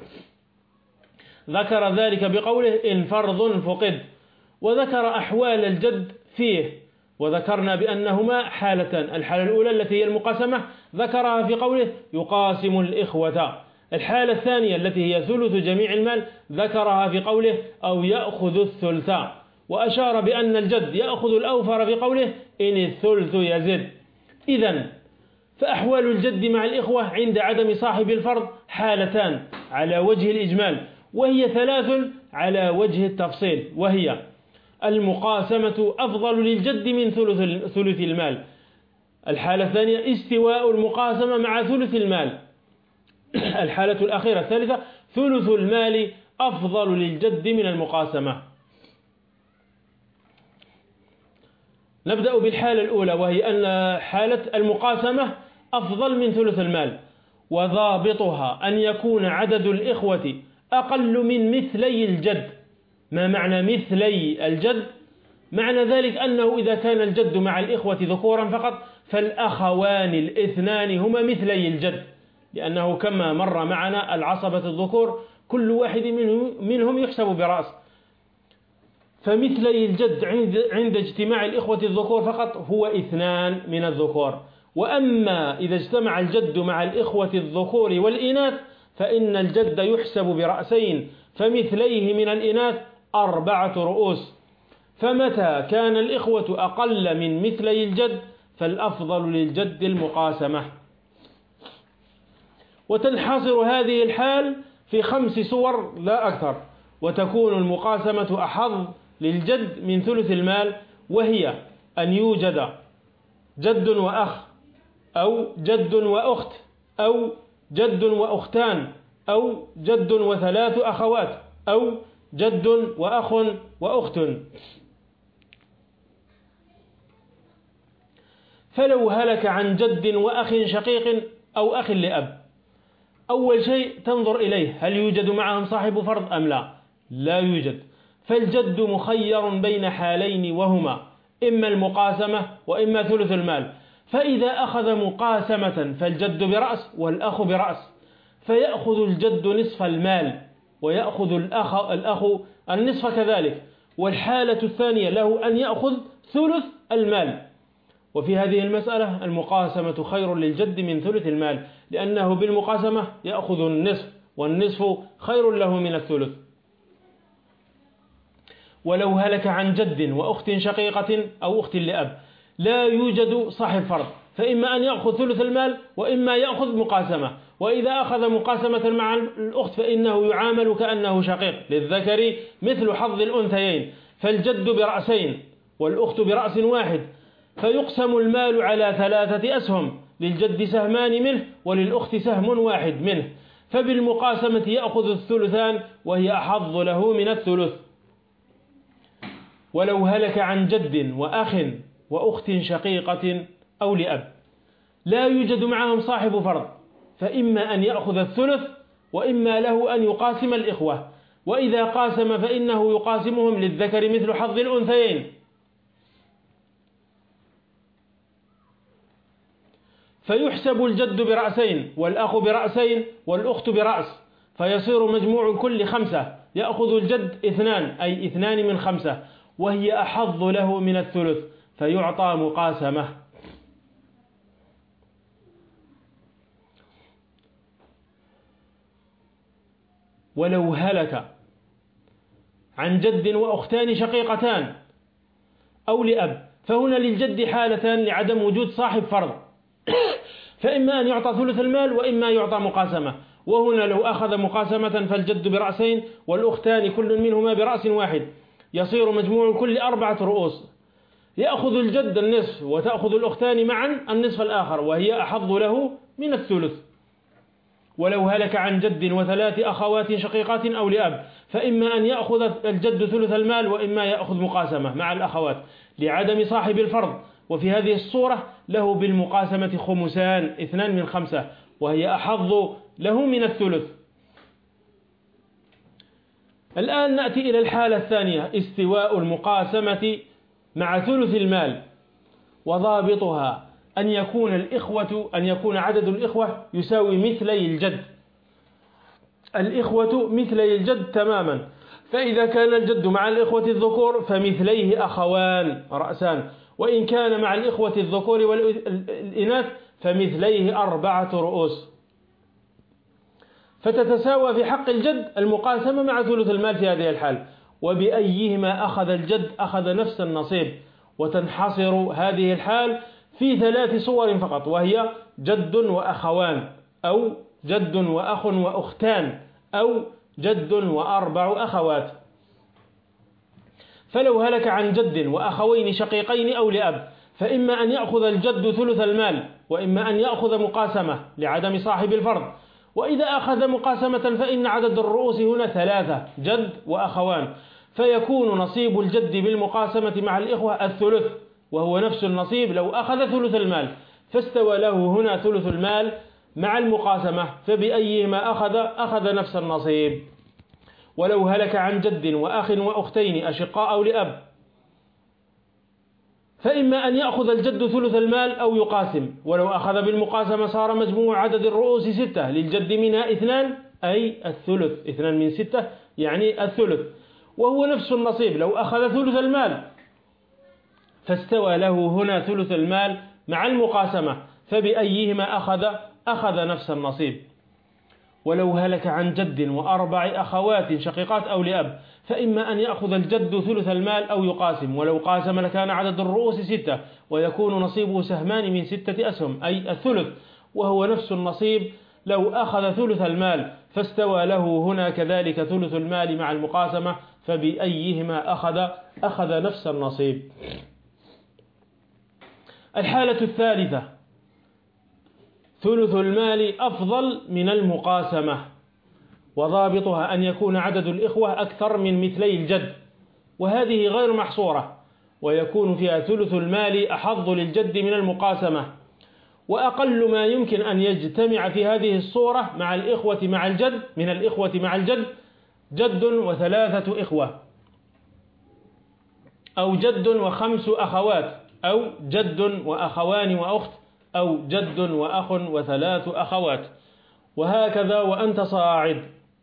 ذكر ذلك بقوله إن فرض فقد، وذكر أحوال الجد فيه، وذكرنا بأنهما حالتان. الحالة الأولى التي هي المقاسمة ذكرها في قوله يقاسم الإخوة. الحالة الثانية التي هي ثلث جميع المال ذكرها في قوله أو يأخذ الثلث، وأشار بأن الجد يأخذ الأوفر في قوله إن الثلث يزد. إذن فأحوال الجد مع الإخوة عند عدم صاحب الفرض حالتان على وجه الإجمال، وهي ثلاث على وجه التفصيل، وهي المقاسمة أفضل للجد من ثلث المال. الحالة الثانية استواء المقاسمة مع ثلث المال. الحالة الأخيرة الثالثة ثلث المال أفضل للجد من المقاسمة. نبدأ بالحالة الأولى، وهي أن حالة المقاسمة أفضل من ثلث المال، وضابطها أن يكون عدد الإخوة أقل من مثلي الجد. ما معنى مثلي الجد؟ معنى ذلك أنه إذا كان الجد مع الإخوة ذكورا فقط فالأخوان الاثنان هما مثلي الجد، لأنه كما مر معنا العصبة الذكور كل واحد منهم يحسب برأس. فمثلي الجد عند اجتماع الإخوة الذكور فقط هو اثنان من الذكور. وأما إذا اجتمع الجد مع الإخوة الذكور والإناث فإن الجد يحسب برأسين، فمثليه من الإناث 4 رؤوس. فمتى كان الإخوة أقل من مثلي الجد فالأفضل للجد المقاسمة. وتنحصر هذه الحال في 5 صور لا أكثر، وتكون المقاسمة أحظ للجد من ثلث المال، وهي أن يوجد جد وأخ، أو جد وأخت، أو جد وأختان، أو جد و3 أخوات، أو جد وأخ وأخت. فلو هلك عن جد وأخ شقيق أو أخ لأب، أول شيء تنظر إليه هل يوجد معهم صاحب فرض أم لا؟ لا يوجد، فالجد مخير بين حالين، وهما إما المقاسمة وإما ثلث المال. فإذا أخذ مقاسمة فالجد برأس والأخ برأس، فيأخذ الجد نصف المال ويأخذ الأخ النصف كذلك. والحالة الثانية له أن يأخذ ثلث المال. وفي هذه المسألة المقاسمة خير للجد من ثلث المال، لأنه بالمقاسمة يأخذ النصف، والنصف خير له من الثلث. ولو هلك عن جد وأخت شقيقة أو أخت لأب لا يوجد صاحب فرض، فإما أن يأخذ ثلث المال وإما يأخذ مقاسمة. وإذا أخذ مقاسمة مع الأخت فإنه يعامل كأنه شقيق. للذكر مثل حظ الأنثيين، فالجد برأسين والأخت برأس واحد، فيقسم المال على 3 أسهم، للجد سهمان منه وللأخت سهم واحد منه، فبالمقاسمة يأخذ الثلثان وهي أحظ له من الثلث. ولو هلك عن جد وأخ وأخت شقيقة أو لأب لا يوجد معهم صاحب فرض، فإما أن يأخذ الثلث وإما له أن يقاسم الإخوة، وإذا قاسم فإنه يقاسمهم للذكر مثل حظ الأنثيين. فيحسب الجد برأسين والأخ برأسين والأخت برأس، فيصير مجموع كل 5، يأخذ الجد 2 أي 2 من 5، وهي أحظ له من الثلث فيعطى مقاسمة. ولو هلك عن جد وأختان شقيقتان أو لأب فهنا للجد حالتان لعدم وجود صاحب فرض، فإما أن يعطى ثلث المال وإما يعطى مقاسمة. وهنا لو أخذ مقاسمة فالجد برأسين والأختان كل منهما برأس واحد، يصير مجموع كل 4 رؤوس، يأخذ الجد النصف وتأخذ الأختان معا النصف الآخر، وهي أحظ له من الثلث. ولو هلك عن جد و3 أخوات شقيقات أو لأب فإما أن يأخذ الجد ثلث المال وإما يأخذ مقاسمة مع الأخوات لعدم صاحب الفرض، وفي هذه الصورة له بالمقاسمة خمسان 2 من 5، وهي أحظ له من الثلث. الآن نأتي إلى الحالة الثانية، استواء المقاسمة مع ثلث المال، وضابطها أن يكون عدد الإخوة يساوي مثلي الجد، الإخوة مثلي الجد تماما، فإذا كان الجد مع الإخوة الذكور فمثليه أخوان رأسان، وإن كان مع الإخوة الذكور والإناث فمثليه 4 رؤوس، فتتساوى في حق الجد المقاسمة مع ثلث المال في هذه الحال. وبأيهما أخذ الجد أخذ نفس النصيب، وتنحصر هذه الحال في 3 صور فقط، وهي جد وأخوان أو جد وأخ وأختان أو جد و4 أخوات. فلو هلك عن جد وأخوين شقيقين أو لأب فإما أن يأخذ الجد ثلث المال وإما أن يأخذ مقاسمة لعدم صاحب الفرض، وإذا أخذ مقاسمة فإن عدد الرؤوس هنا 3 جد وأخوان، فيكون نصيب الجد بالمقاسمة مع الإخوة الثلث، وهو نفس النصيب لو أخذ ثلث المال، فاستوى له هنا ثلث المال مع المقاسمة، فبأيهما أخذ نفس النصيب. ولو هلك عن جد وأخ وأختين أشقاء أو لأب فإما أن يأخذ الجد ثلث المال أو يقاسم، ولو أخذ بالمقاسمة صار مجموع عدد الرؤوس 6، للجد منها 2 أي الثلث، 2 من 6 يعني الثلث، وهو نفس النصيب لو أخذ ثلث المال، فاستوى له هنا ثلث المال مع المقاسمة، فبأيهما أخذ نفس النصيب. ولو هلك عن جد و4 أخوات شقيقات أو لأب فإما أن يأخذ الجد ثلث المال أو يقاسم، ولو قاسم لكان عدد الرؤوس 6، ويكون نصيبه سهمان من 6 أسهم أي الثلث، وهو نفس النصيب لو أخذ ثلث المال، فاستوى له هنا كذلك ثلث المال مع المقاسمة، فبأيهما أخذ نفس النصيب. الحالة الثالثة ثلث المال أفضل من المقاسمة، وضابطها أن يكون عدد الإخوة أكثر من مثلي الجد، وهذه غير محصورة، ويكون فيها ثلث المال أحظ للجد من المقاسمة. وأقل ما يمكن أن يجتمع في هذه الصورة مع الإخوة مع الجد من الإخوة مع الجد جد و3 إخوة، أو جد و5 أخوات، أو جد وأخوان وأخت، أو جد وأخ و3 أخوات، وهكذا وأنت صاعد.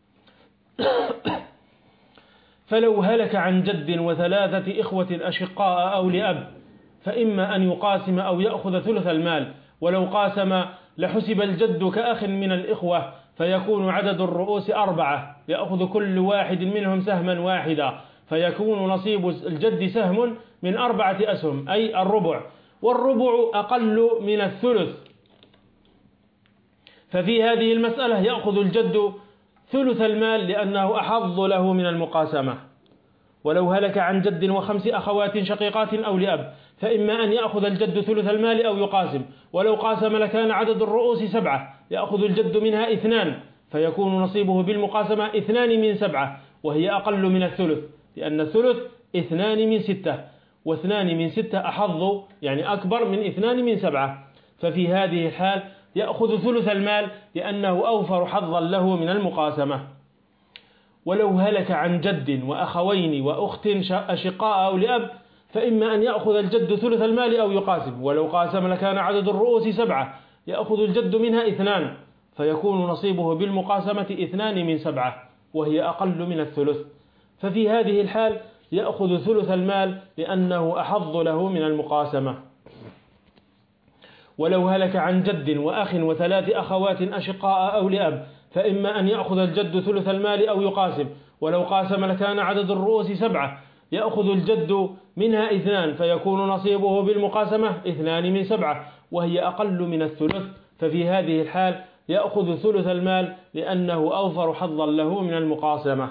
فلو هلك عن جد و3 إخوة أشقاء أو لأب فإما أن يقاسم أو يأخذ ثلث المال، ولو قاسم لحسب الجد كأخ من الإخوة، فيكون عدد الرؤوس 4، يأخذ كل واحد منهم سهما واحدا، فيكون نصيب الجد سهم من 4 أسهم أي الربع، والربع أقل من الثلث، ففي هذه المسألة يأخذ الجد ثلث المال لأنه أحظ له من المقاسمة. ولو هلك عن جد و5 أخوات شقيقات أو لأب فإما أن يأخذ الجد ثلث المال أو يقاسم، ولو قاسم لكان عدد الرؤوس 7، يأخذ الجد منها 2 فيكون نصيبه بالمقاسمة 2 من 7، وهي أقل من الثلث، لأن الثلث 2 من 6، و2 من 6 أحظ يعني أكبر من 2 من 7، ففي هذه الحال يأخذ ثلث المال لأنه أوفر حظا له من المقاسمة. ولو هلك عن جد وأخوين وأخت أشقاء أو لأب فإما أن يأخذ الجد ثلث المال أو يقاسم، ولو قاسم لكان عدد الرؤوس 7، يأخذ الجد منها 2 فيكون نصيبه بالمقاسمة 2 من 7، وهي أقل من الثلث، ففي هذه الحال يأخذ ثلث المال لأنه أحظ له من المقاسمة. ولو هلك عن جد وأخ و3 أخوات أشقاء أو لأب فإما أن يأخذ الجد ثلث المال أو يقاسم، ولو قاسم لكان عدد الرؤوس 7، يأخذ الجد منها 2 فيكون نصيبه بالمقاسمة 2 من 7، وهي أقل من الثلث، ففي هذه الحال يأخذ ثلث المال لأنه أوفر حظا له من المقاسمة.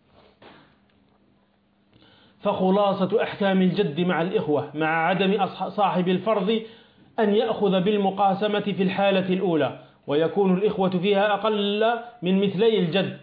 فخلاصة أحكام الجد مع الإخوة مع عدم صاحب الفرض أن يأخذ بالمقاسمة في الحالة الأولى، ويكون الإخوة فيها أقل من مثلي الجد،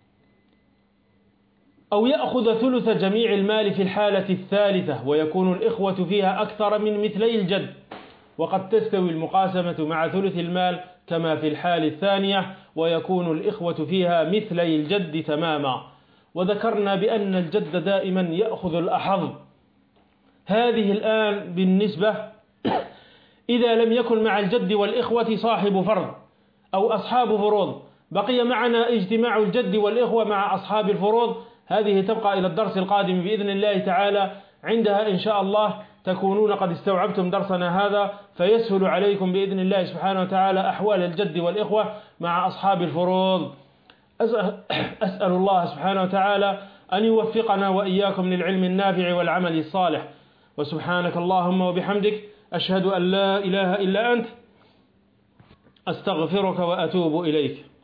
أو يأخذ ثلث جميع المال في الحالة الثالثة ويكون الإخوة فيها أكثر من مثلي الجد، وقد تستوي المقاسمة مع ثلث المال كما في الحال الثانية، ويكون الإخوة فيها مثلي الجد تماما. وذكرنا بأن الجد دائما يأخذ الأحظ. هذه الآن بالنسبة إذا لم يكن مع الجد والإخوة صاحب فرض أو أصحاب فروض، بقي معنا اجتماع الجد والإخوة مع أصحاب الفروض، هذه تبقى إلى الدرس القادم بإذن الله تعالى. عندها إن شاء الله تكونون قد استوعبتم درسنا هذا، فيسهل عليكم بإذن الله سبحانه وتعالى أحوال الجد والإخوة مع أصحاب الفروض. أسأل الله سبحانه وتعالى أن يوفقنا وإياكم للعلم النافع والعمل الصالح. وسبحانك اللهم وبحمدك أشهد أن لا إله إلا أنت أستغفرك وأتوب إليك.